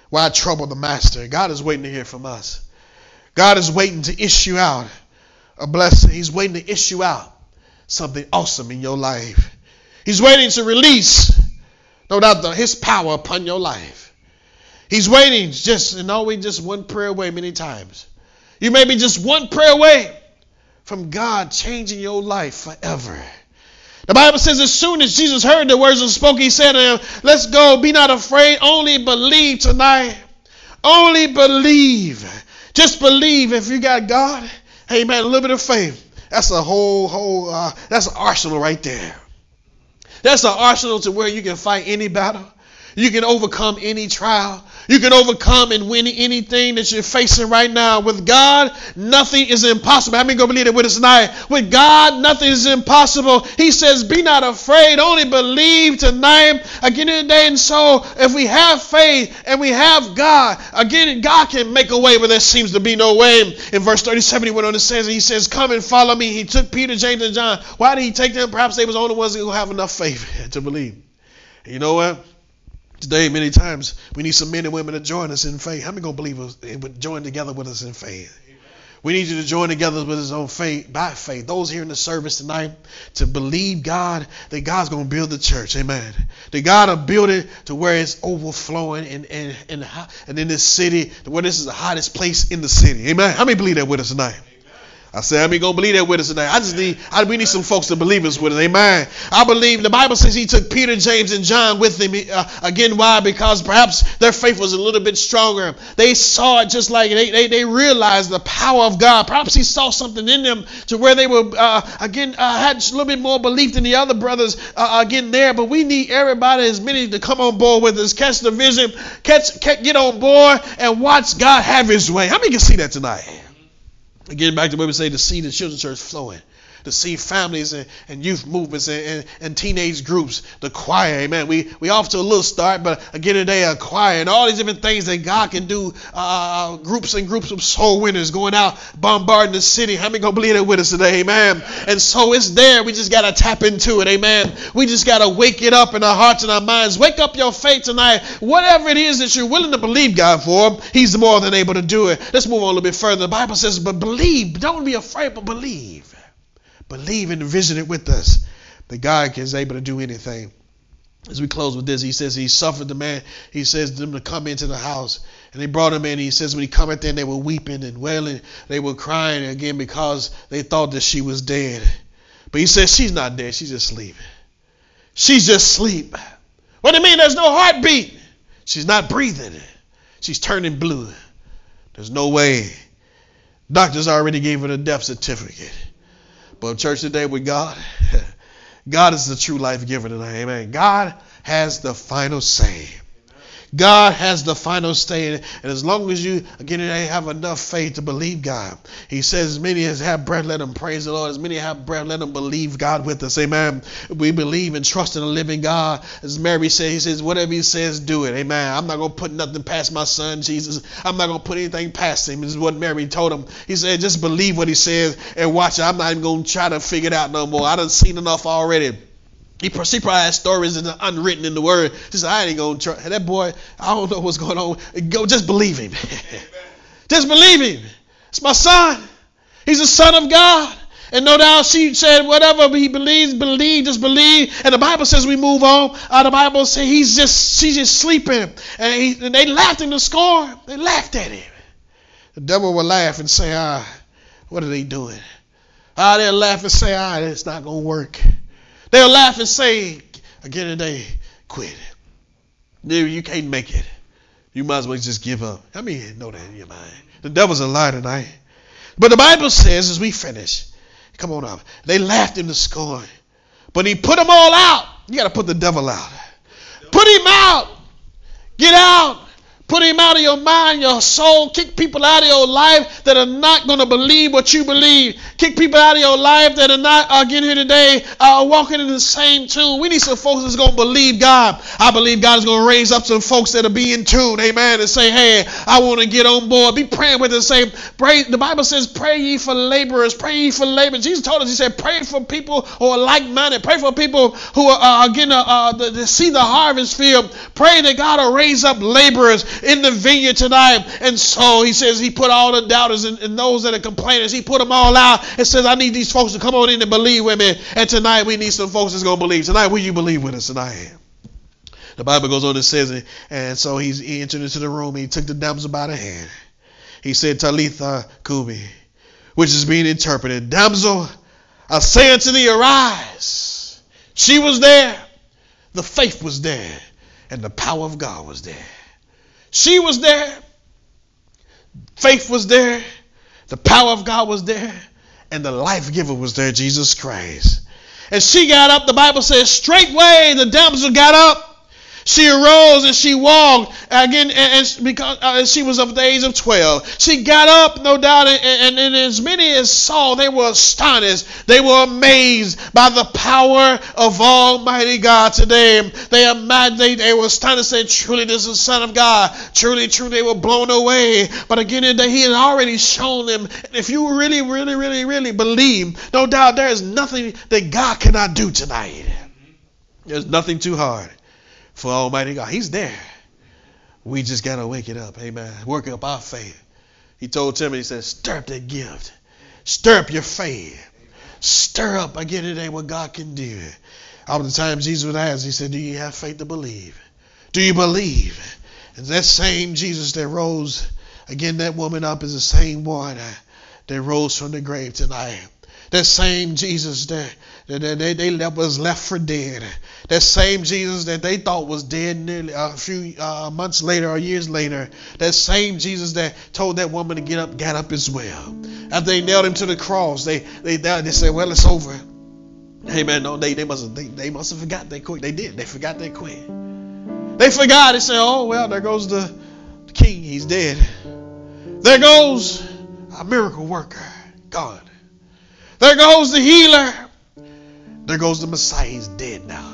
Why trouble the master? God is waiting to hear from us. God is waiting to issue out a blessing. He's waiting to issue out something awesome in your life. He's waiting to release, no doubt, his power upon your life. He's waiting just one prayer away many times. You may be just one prayer away from God changing your life forever. The Bible says as soon as Jesus heard the words and spoke, he said to him, let's go, be not afraid, only believe tonight. Only believe. Just believe. If you got God, amen, a little bit of faith. That's a that's an arsenal right there. That's an arsenal to where you can fight any battle. You can overcome any trial. You can overcome and win anything that you're facing right now. With God, nothing is impossible. How many go believe it with us tonight? With God, nothing is impossible. He says, be not afraid, only believe tonight. Again in the day, and so if we have faith and we have God, again, God can make a way where there seems to be no way. In verse 37, he went on and he says, come and follow me. He took Peter, James, and John. Why did he take them? Perhaps they was the only ones who have enough faith to believe. And you know what? Today, many times, we need some men and women to join us in faith. How many going to believe us and join together with us in faith? Amen. We need you to join together with us on faith, by faith. Those here in the service tonight, to believe God, that God's going to build the church. Amen. That God will build it to where it's overflowing and in this city, to where this is the hottest place in the city. Amen. How many believe that with us tonight? I said, how many gonna believe that with us tonight? We need some folks to believe us with us. Amen. I believe the Bible says he took Peter, James, and John with him. Again, why? Because perhaps their faith was a little bit stronger. They saw it just like they realized the power of God. Perhaps he saw something in them to where they were had a little bit more belief than the other brothers there. But we need everybody, as many, to come on board with us, catch the vision, get on board, and watch God have his way. How many can see that tonight? Again, back to what we say, to see the children's church flowing, to see families and youth movements and teenage groups, the choir, amen. We off to a little start, but again today, a choir and all these different things that God can do, groups and groups of soul winners going out bombarding the city. How many gonna believe that with us today, amen? And so it's there. We just gotta tap into it, amen. We just gotta wake it up in our hearts and our minds. Wake up your faith tonight. Whatever it is that you're willing to believe God for, he's more than able to do it. Let's move on a little bit further. The Bible says, but believe. Don't be afraid, but believe. Believe and vision it with us that God is able to do anything. As we close with this, he says he suffered the man. He says them to come into the house. And they brought him in. He says when he come in there, they were weeping and wailing. They were crying again because they thought that she was dead. But he says she's not dead. She's just sleeping. She's just asleep. What do you mean? There's no heartbeat. She's not breathing. She's turning blue. There's no way. Doctors already gave her the death certificate. But church today with God, God is the true life giver tonight. Amen. God has the final say. God has the final say. And as long as you, again, have enough faith to believe God. He says, as many as have breath, let them praise the Lord. As many have breath, let them believe God with us. Amen. We believe and trust in the living God. As Mary said, he says, whatever he says, do it. Amen. I'm not going to put nothing past my son, Jesus. I'm not going to put anything past him. This is what Mary told him. He said, just believe what he says and watch it. I'm not even going to try to figure it out no more. I done seen enough already. She probably has stories unwritten in the word. She said, I ain't going to try. That boy, I don't know what's going on. Go, just believe him. Just believe him. It's my son. He's the son of God. And no doubt she said, whatever he believes, believe, just believe. And the Bible says we move on. The Bible says she's just sleeping. And they laughed in the scorn. They laughed at him. The devil will laugh and say, what are they doing? They'll laugh and say, it's not going to work. They'll laugh and say, again today, quit. You can't make it. You might as well just give up. How many know that in your mind? The devil's a lie tonight. But the Bible says, as we finish, come on up. They laughed in the scorn. But he put them all out. You got to put the devil out. Put him out. Get out. Put him out of your mind, your soul. Kick people out of your life that are not going to believe what you believe. Kick people out of your life that are not getting here today walking in the same tune. We need some folks that's going to believe God. I believe God is going to raise up some folks that'll be in tune, amen, and say, hey, I want to get on board. Be praying with us. Say, pray. The Bible says, pray ye for laborers. Pray ye for laborers. Jesus told us, he said, pray for people who are like-minded. Pray for people who are, to see the harvest field. Pray that God will raise up laborers. in the vineyard tonight. And so he says he put all the doubters and those that are complainers, he put them all out and says, I need these folks to come on in and believe with me. And tonight we need some folks that's going to believe. Tonight, will you believe with us tonight? The Bible goes on and says, and so he entered into the room. He took the damsel by the hand. He said, Talitha Kumi, which is being interpreted, damsel, I say unto thee, arise. She was there. The faith was there. And the power of God was there. She was there. Faith was there. The power of God was there. And the life giver was there, Jesus Christ. And she got up. The Bible says straightway the damsel got up. She arose and she walked again, and because she was of the age of 12. She got up, no doubt, and as many as saw, they were astonished. They were amazed by the power of Almighty God today. They were astonished, saying, truly this is the Son of God. Truly, they were blown away. But again, he had already shown them. If you really believe, no doubt there is nothing that God cannot do tonight. There's nothing too hard for Almighty God. He's there. We just got to wake it up. Amen. Work up our faith. He told Timothy, he said, stir up that gift. Stir up your faith. Stir up again today what God can do. Oftentimes Jesus would ask, he said, do you have faith to believe? Do you believe? And that same Jesus that rose, again, that woman up is the same one that rose from the grave tonight. That same Jesus that they was left for dead. That same Jesus that they thought was dead nearly a few months later or years later. That same Jesus that told that woman to get up, got up as well. After they nailed him to the cross, they said, well, it's over. Hey man, no, they must have forgot that quick. They did. They forgot that quick. They forgot. They said, oh well, there goes the king. He's dead. There goes a miracle worker, God. There goes the healer. There goes the Messiah. He's dead now.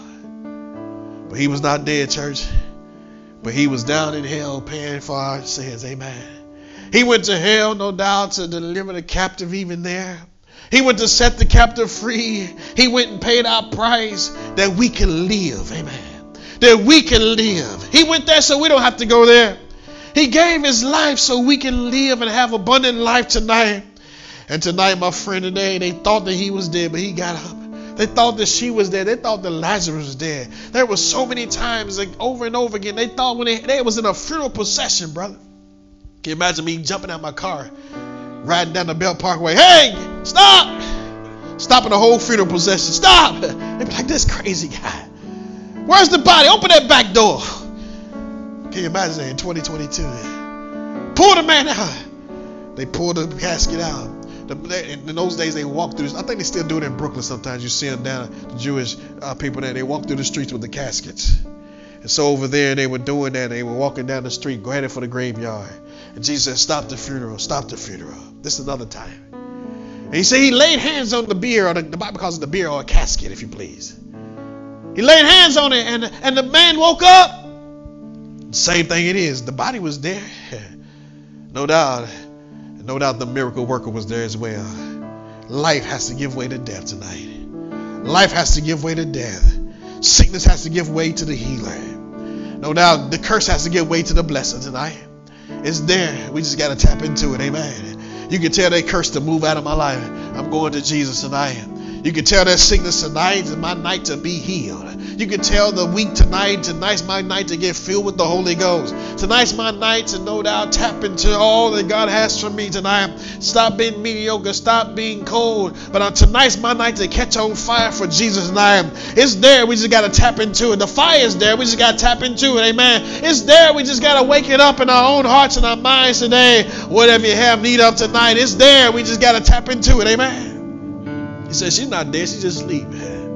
But he was not dead, church. But he was down in hell paying for our sins. Amen. He went to hell, no doubt, to deliver the captive even there. He went to set the captive free. He went and paid our price that we can live. Amen. That we can live. He went there so we don't have to go there. He gave his life so we can live and have abundant life tonight. And tonight, my friend, today, they thought that he was dead, but he got up. They thought that she was dead. They thought that Lazarus was dead. There were so many times, like over and over again, they thought when they was in a funeral procession, brother. Can you imagine me jumping out my car, riding down the Belt Parkway? Hey, stop! Stopping the whole funeral procession. Stop! They'd be like, this crazy guy. Where's the body? Open that back door. Can you imagine that in 2022? Pull the man out. They pulled the casket out. In those days, they walked through. I think they still do it in Brooklyn sometimes. You see them down, the Jewish people there. They walk through the streets with the caskets. And so over there, they were doing that. They were walking down the street, headed for the graveyard. And Jesus said, stop the funeral, stop the funeral. This is another time. And he said he laid hands on the bier, or the Bible calls it the bier or a casket, if you please. He laid hands on it, and the man woke up. Same thing it is. The body was there. No doubt. No doubt the miracle worker was there as well. Life has to give way to death tonight. Life has to give way to death. Sickness has to give way to the healer. No doubt the curse has to give way to the blessing tonight. It's there. We just got to tap into it. Amen. You can tell that curse to move out of my life. I'm going to Jesus tonight. You can tell that sickness tonight is my night to be healed. You can tell the weak tonight, tonight's my night to get filled with the Holy Ghost. Tonight's my night to no doubt tap into all that God has for me tonight. Stop being mediocre, stop being cold. But tonight's my night to catch on fire for Jesus tonight. It's there, we just got to tap into it. The fire is there, we just got to tap into it. Amen. It's there, we just got to wake it up in our own hearts and our minds today. Whatever you have need of tonight, it's there, we just got to tap into it. Amen. He says she's not dead, she's just asleep.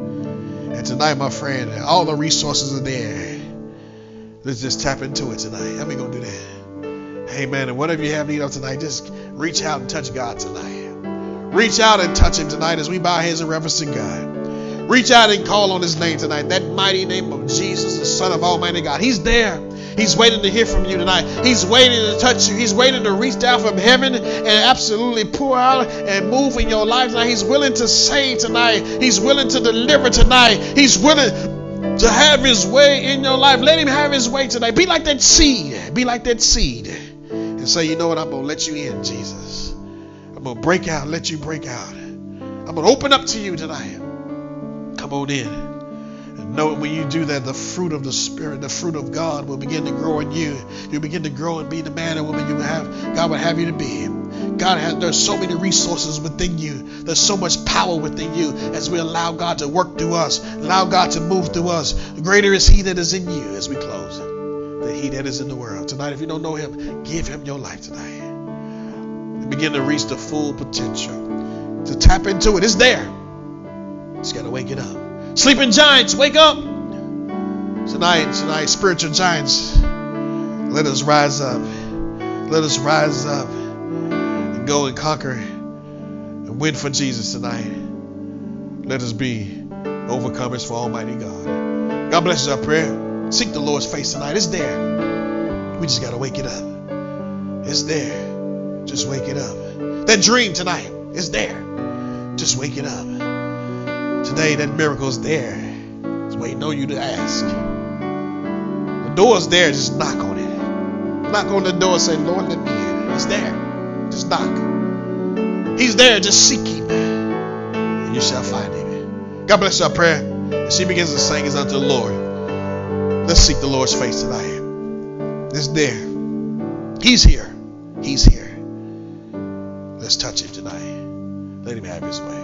And tonight, my friend, all the resources are there. Let's just tap into it tonight. How we going to do that? Amen. And whatever you have need of tonight, just reach out and touch God tonight. Reach out and touch him tonight as we bow our heads in reverence to God. Reach out and call on his name tonight. That mighty name of Jesus, the Son of Almighty God. He's there. He's waiting to hear from you tonight. He's waiting to touch you. He's waiting to reach down from heaven and absolutely pour out and move in your life tonight. He's willing to save tonight. He's willing to deliver tonight. He's willing to have his way in your life. Let him have his way tonight. Be like that seed. Be like that seed. And say, you know what? I'm going to let you in, Jesus. I'm going to break out, let you break out. I'm going to open up to you tonight. Come on in. And know when you do that, the fruit of the Spirit, the fruit of God will begin to grow in you. You'll begin to grow and be the man and woman God would have you to be. There's so many resources within you. There's so much power within you as we allow God to work through us, allow God to move through us. Greater is he that is in you, as we close, than he that is in the world. Tonight, if you don't know him, give him your life tonight. And begin to reach the full potential. To tap into it. It's there. Just got to wake it up. Sleeping giants, wake up. Tonight, spiritual giants, let us rise up. Let us rise up and go and conquer and win for Jesus tonight. Let us be overcomers for Almighty God. God bless our prayer. Seek the Lord's face tonight. It's there. We just got to wake it up. It's there. Just wake it up. That dream tonight is there. Just wake it up. Today, that miracle is there. It's waiting on you to ask. The door's there. Just knock on it. Knock on the door and say, Lord, let me in. He's there. Just knock. He's there. Just seek him. And you shall find him. God bless our prayer. As she begins to sing is unto the Lord. Let's seek the Lord's face tonight. It's there. He's here. He's here. Let's touch him tonight. Let him have his way.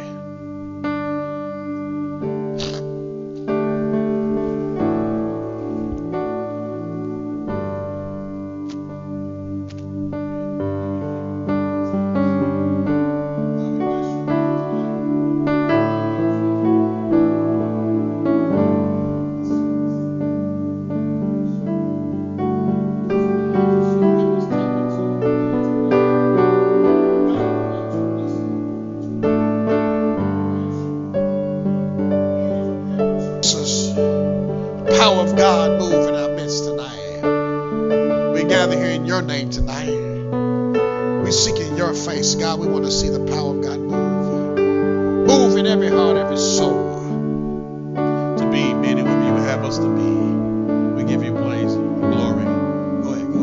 God, we want to see the power of God move. Move in every heart, every soul. To be men and women you have us to be. We give you praise and glory. Go ahead.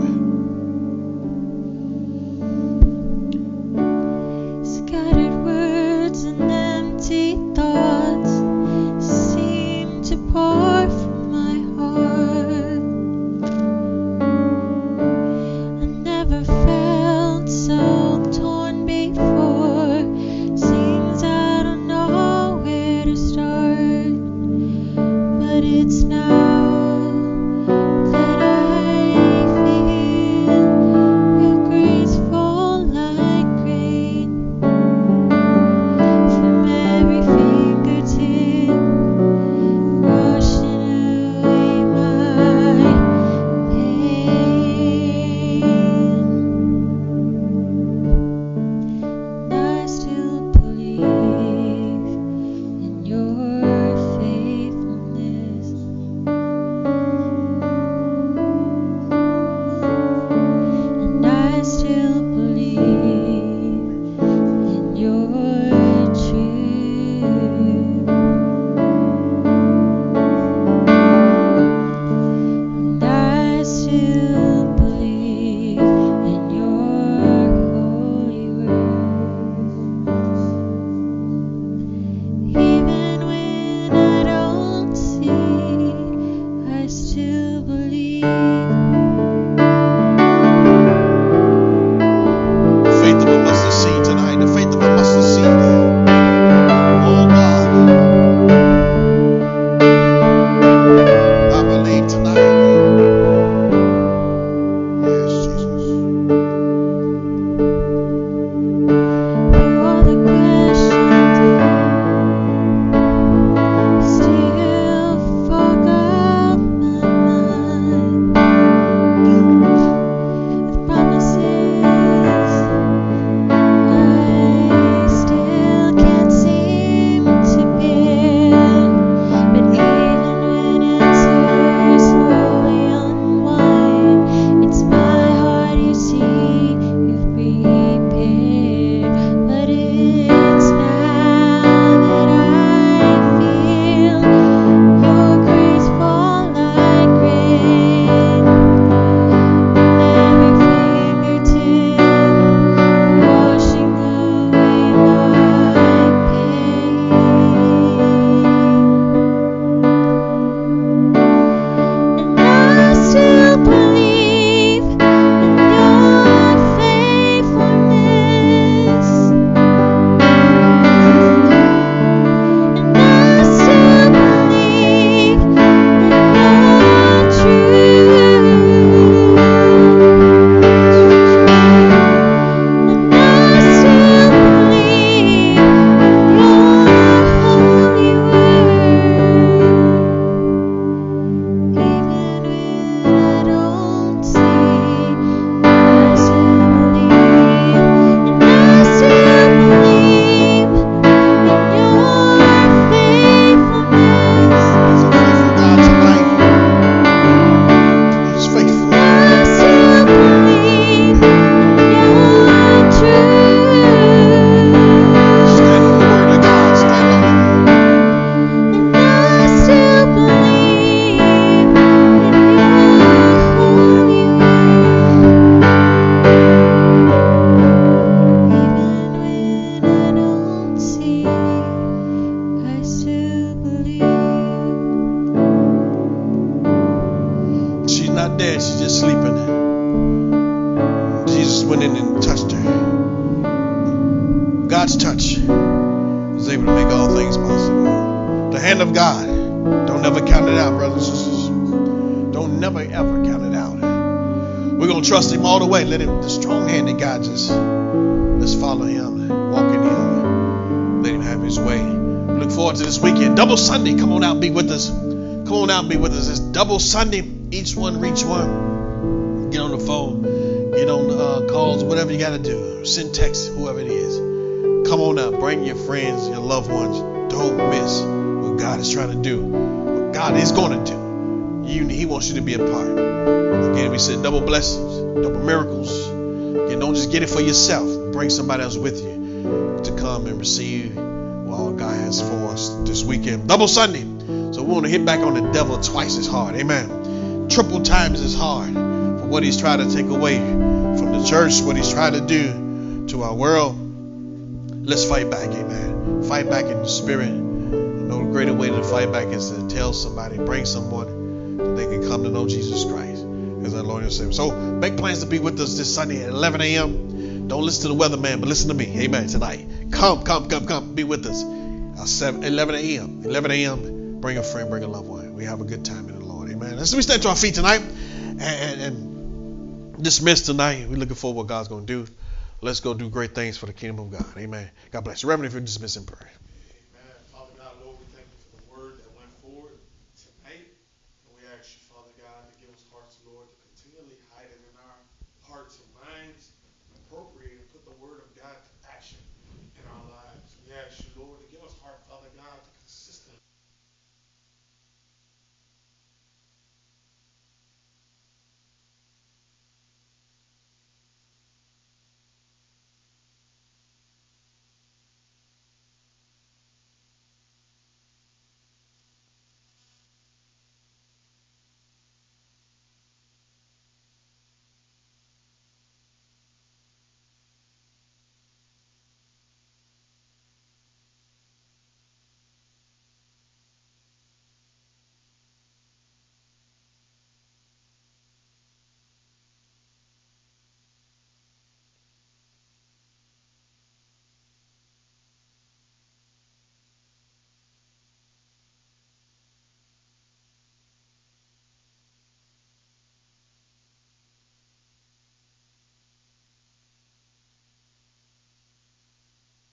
Scattered words and empty thoughts seem to pour from my heart. I never felt so torn before. Seems I don't know where to start, but it's now bed. She's just sleeping. Jesus went in and touched her. God's touch is able to make all things possible. The hand of God. Don't never count it out, brothers and sisters. Don't never ever count it out. We're going to trust him all the way. Let him, the strong hand that guides us. Let's follow him. Walk in him. Let him have his way. We look forward to this weekend. Double Sunday. Come on out and be with us. Come on out and be with us. It's double Sunday. Each one reach one. Get on the phone. Get on calls. Whatever you got to do. Send text. Whoever it is. Come on out. Bring your friends, your loved ones. Don't miss what God is trying to do. What God is going to do. He wants you to be a part. Again, we said double blessings, double miracles. Again, don't just get it for yourself. Bring somebody else with you to come and receive what all God has for us this weekend. Double Sunday. So we want to hit back on the devil twice as hard. Amen. Triple times as hard for what he's trying to take away from the church, what he's trying to do to our world. Let's fight back. Amen. Fight back in the spirit. No greater way to fight back is to tell somebody, bring someone that they can come to know Jesus Christ as our Lord and Savior. So make plans to be with us this Sunday at 11 a.m. Don't listen to the weatherman, but listen to me. Amen. Tonight. Come. Be with us. 11 a.m. 11 a.m. Bring a friend, bring a loved one. We have a good time in the Lord. Amen. So we stand to our feet tonight and dismiss tonight. We're looking forward to what God's going to do. Let's go do great things for the kingdom of God. Amen. God bless you. Reverend, if you're dismissing prayer.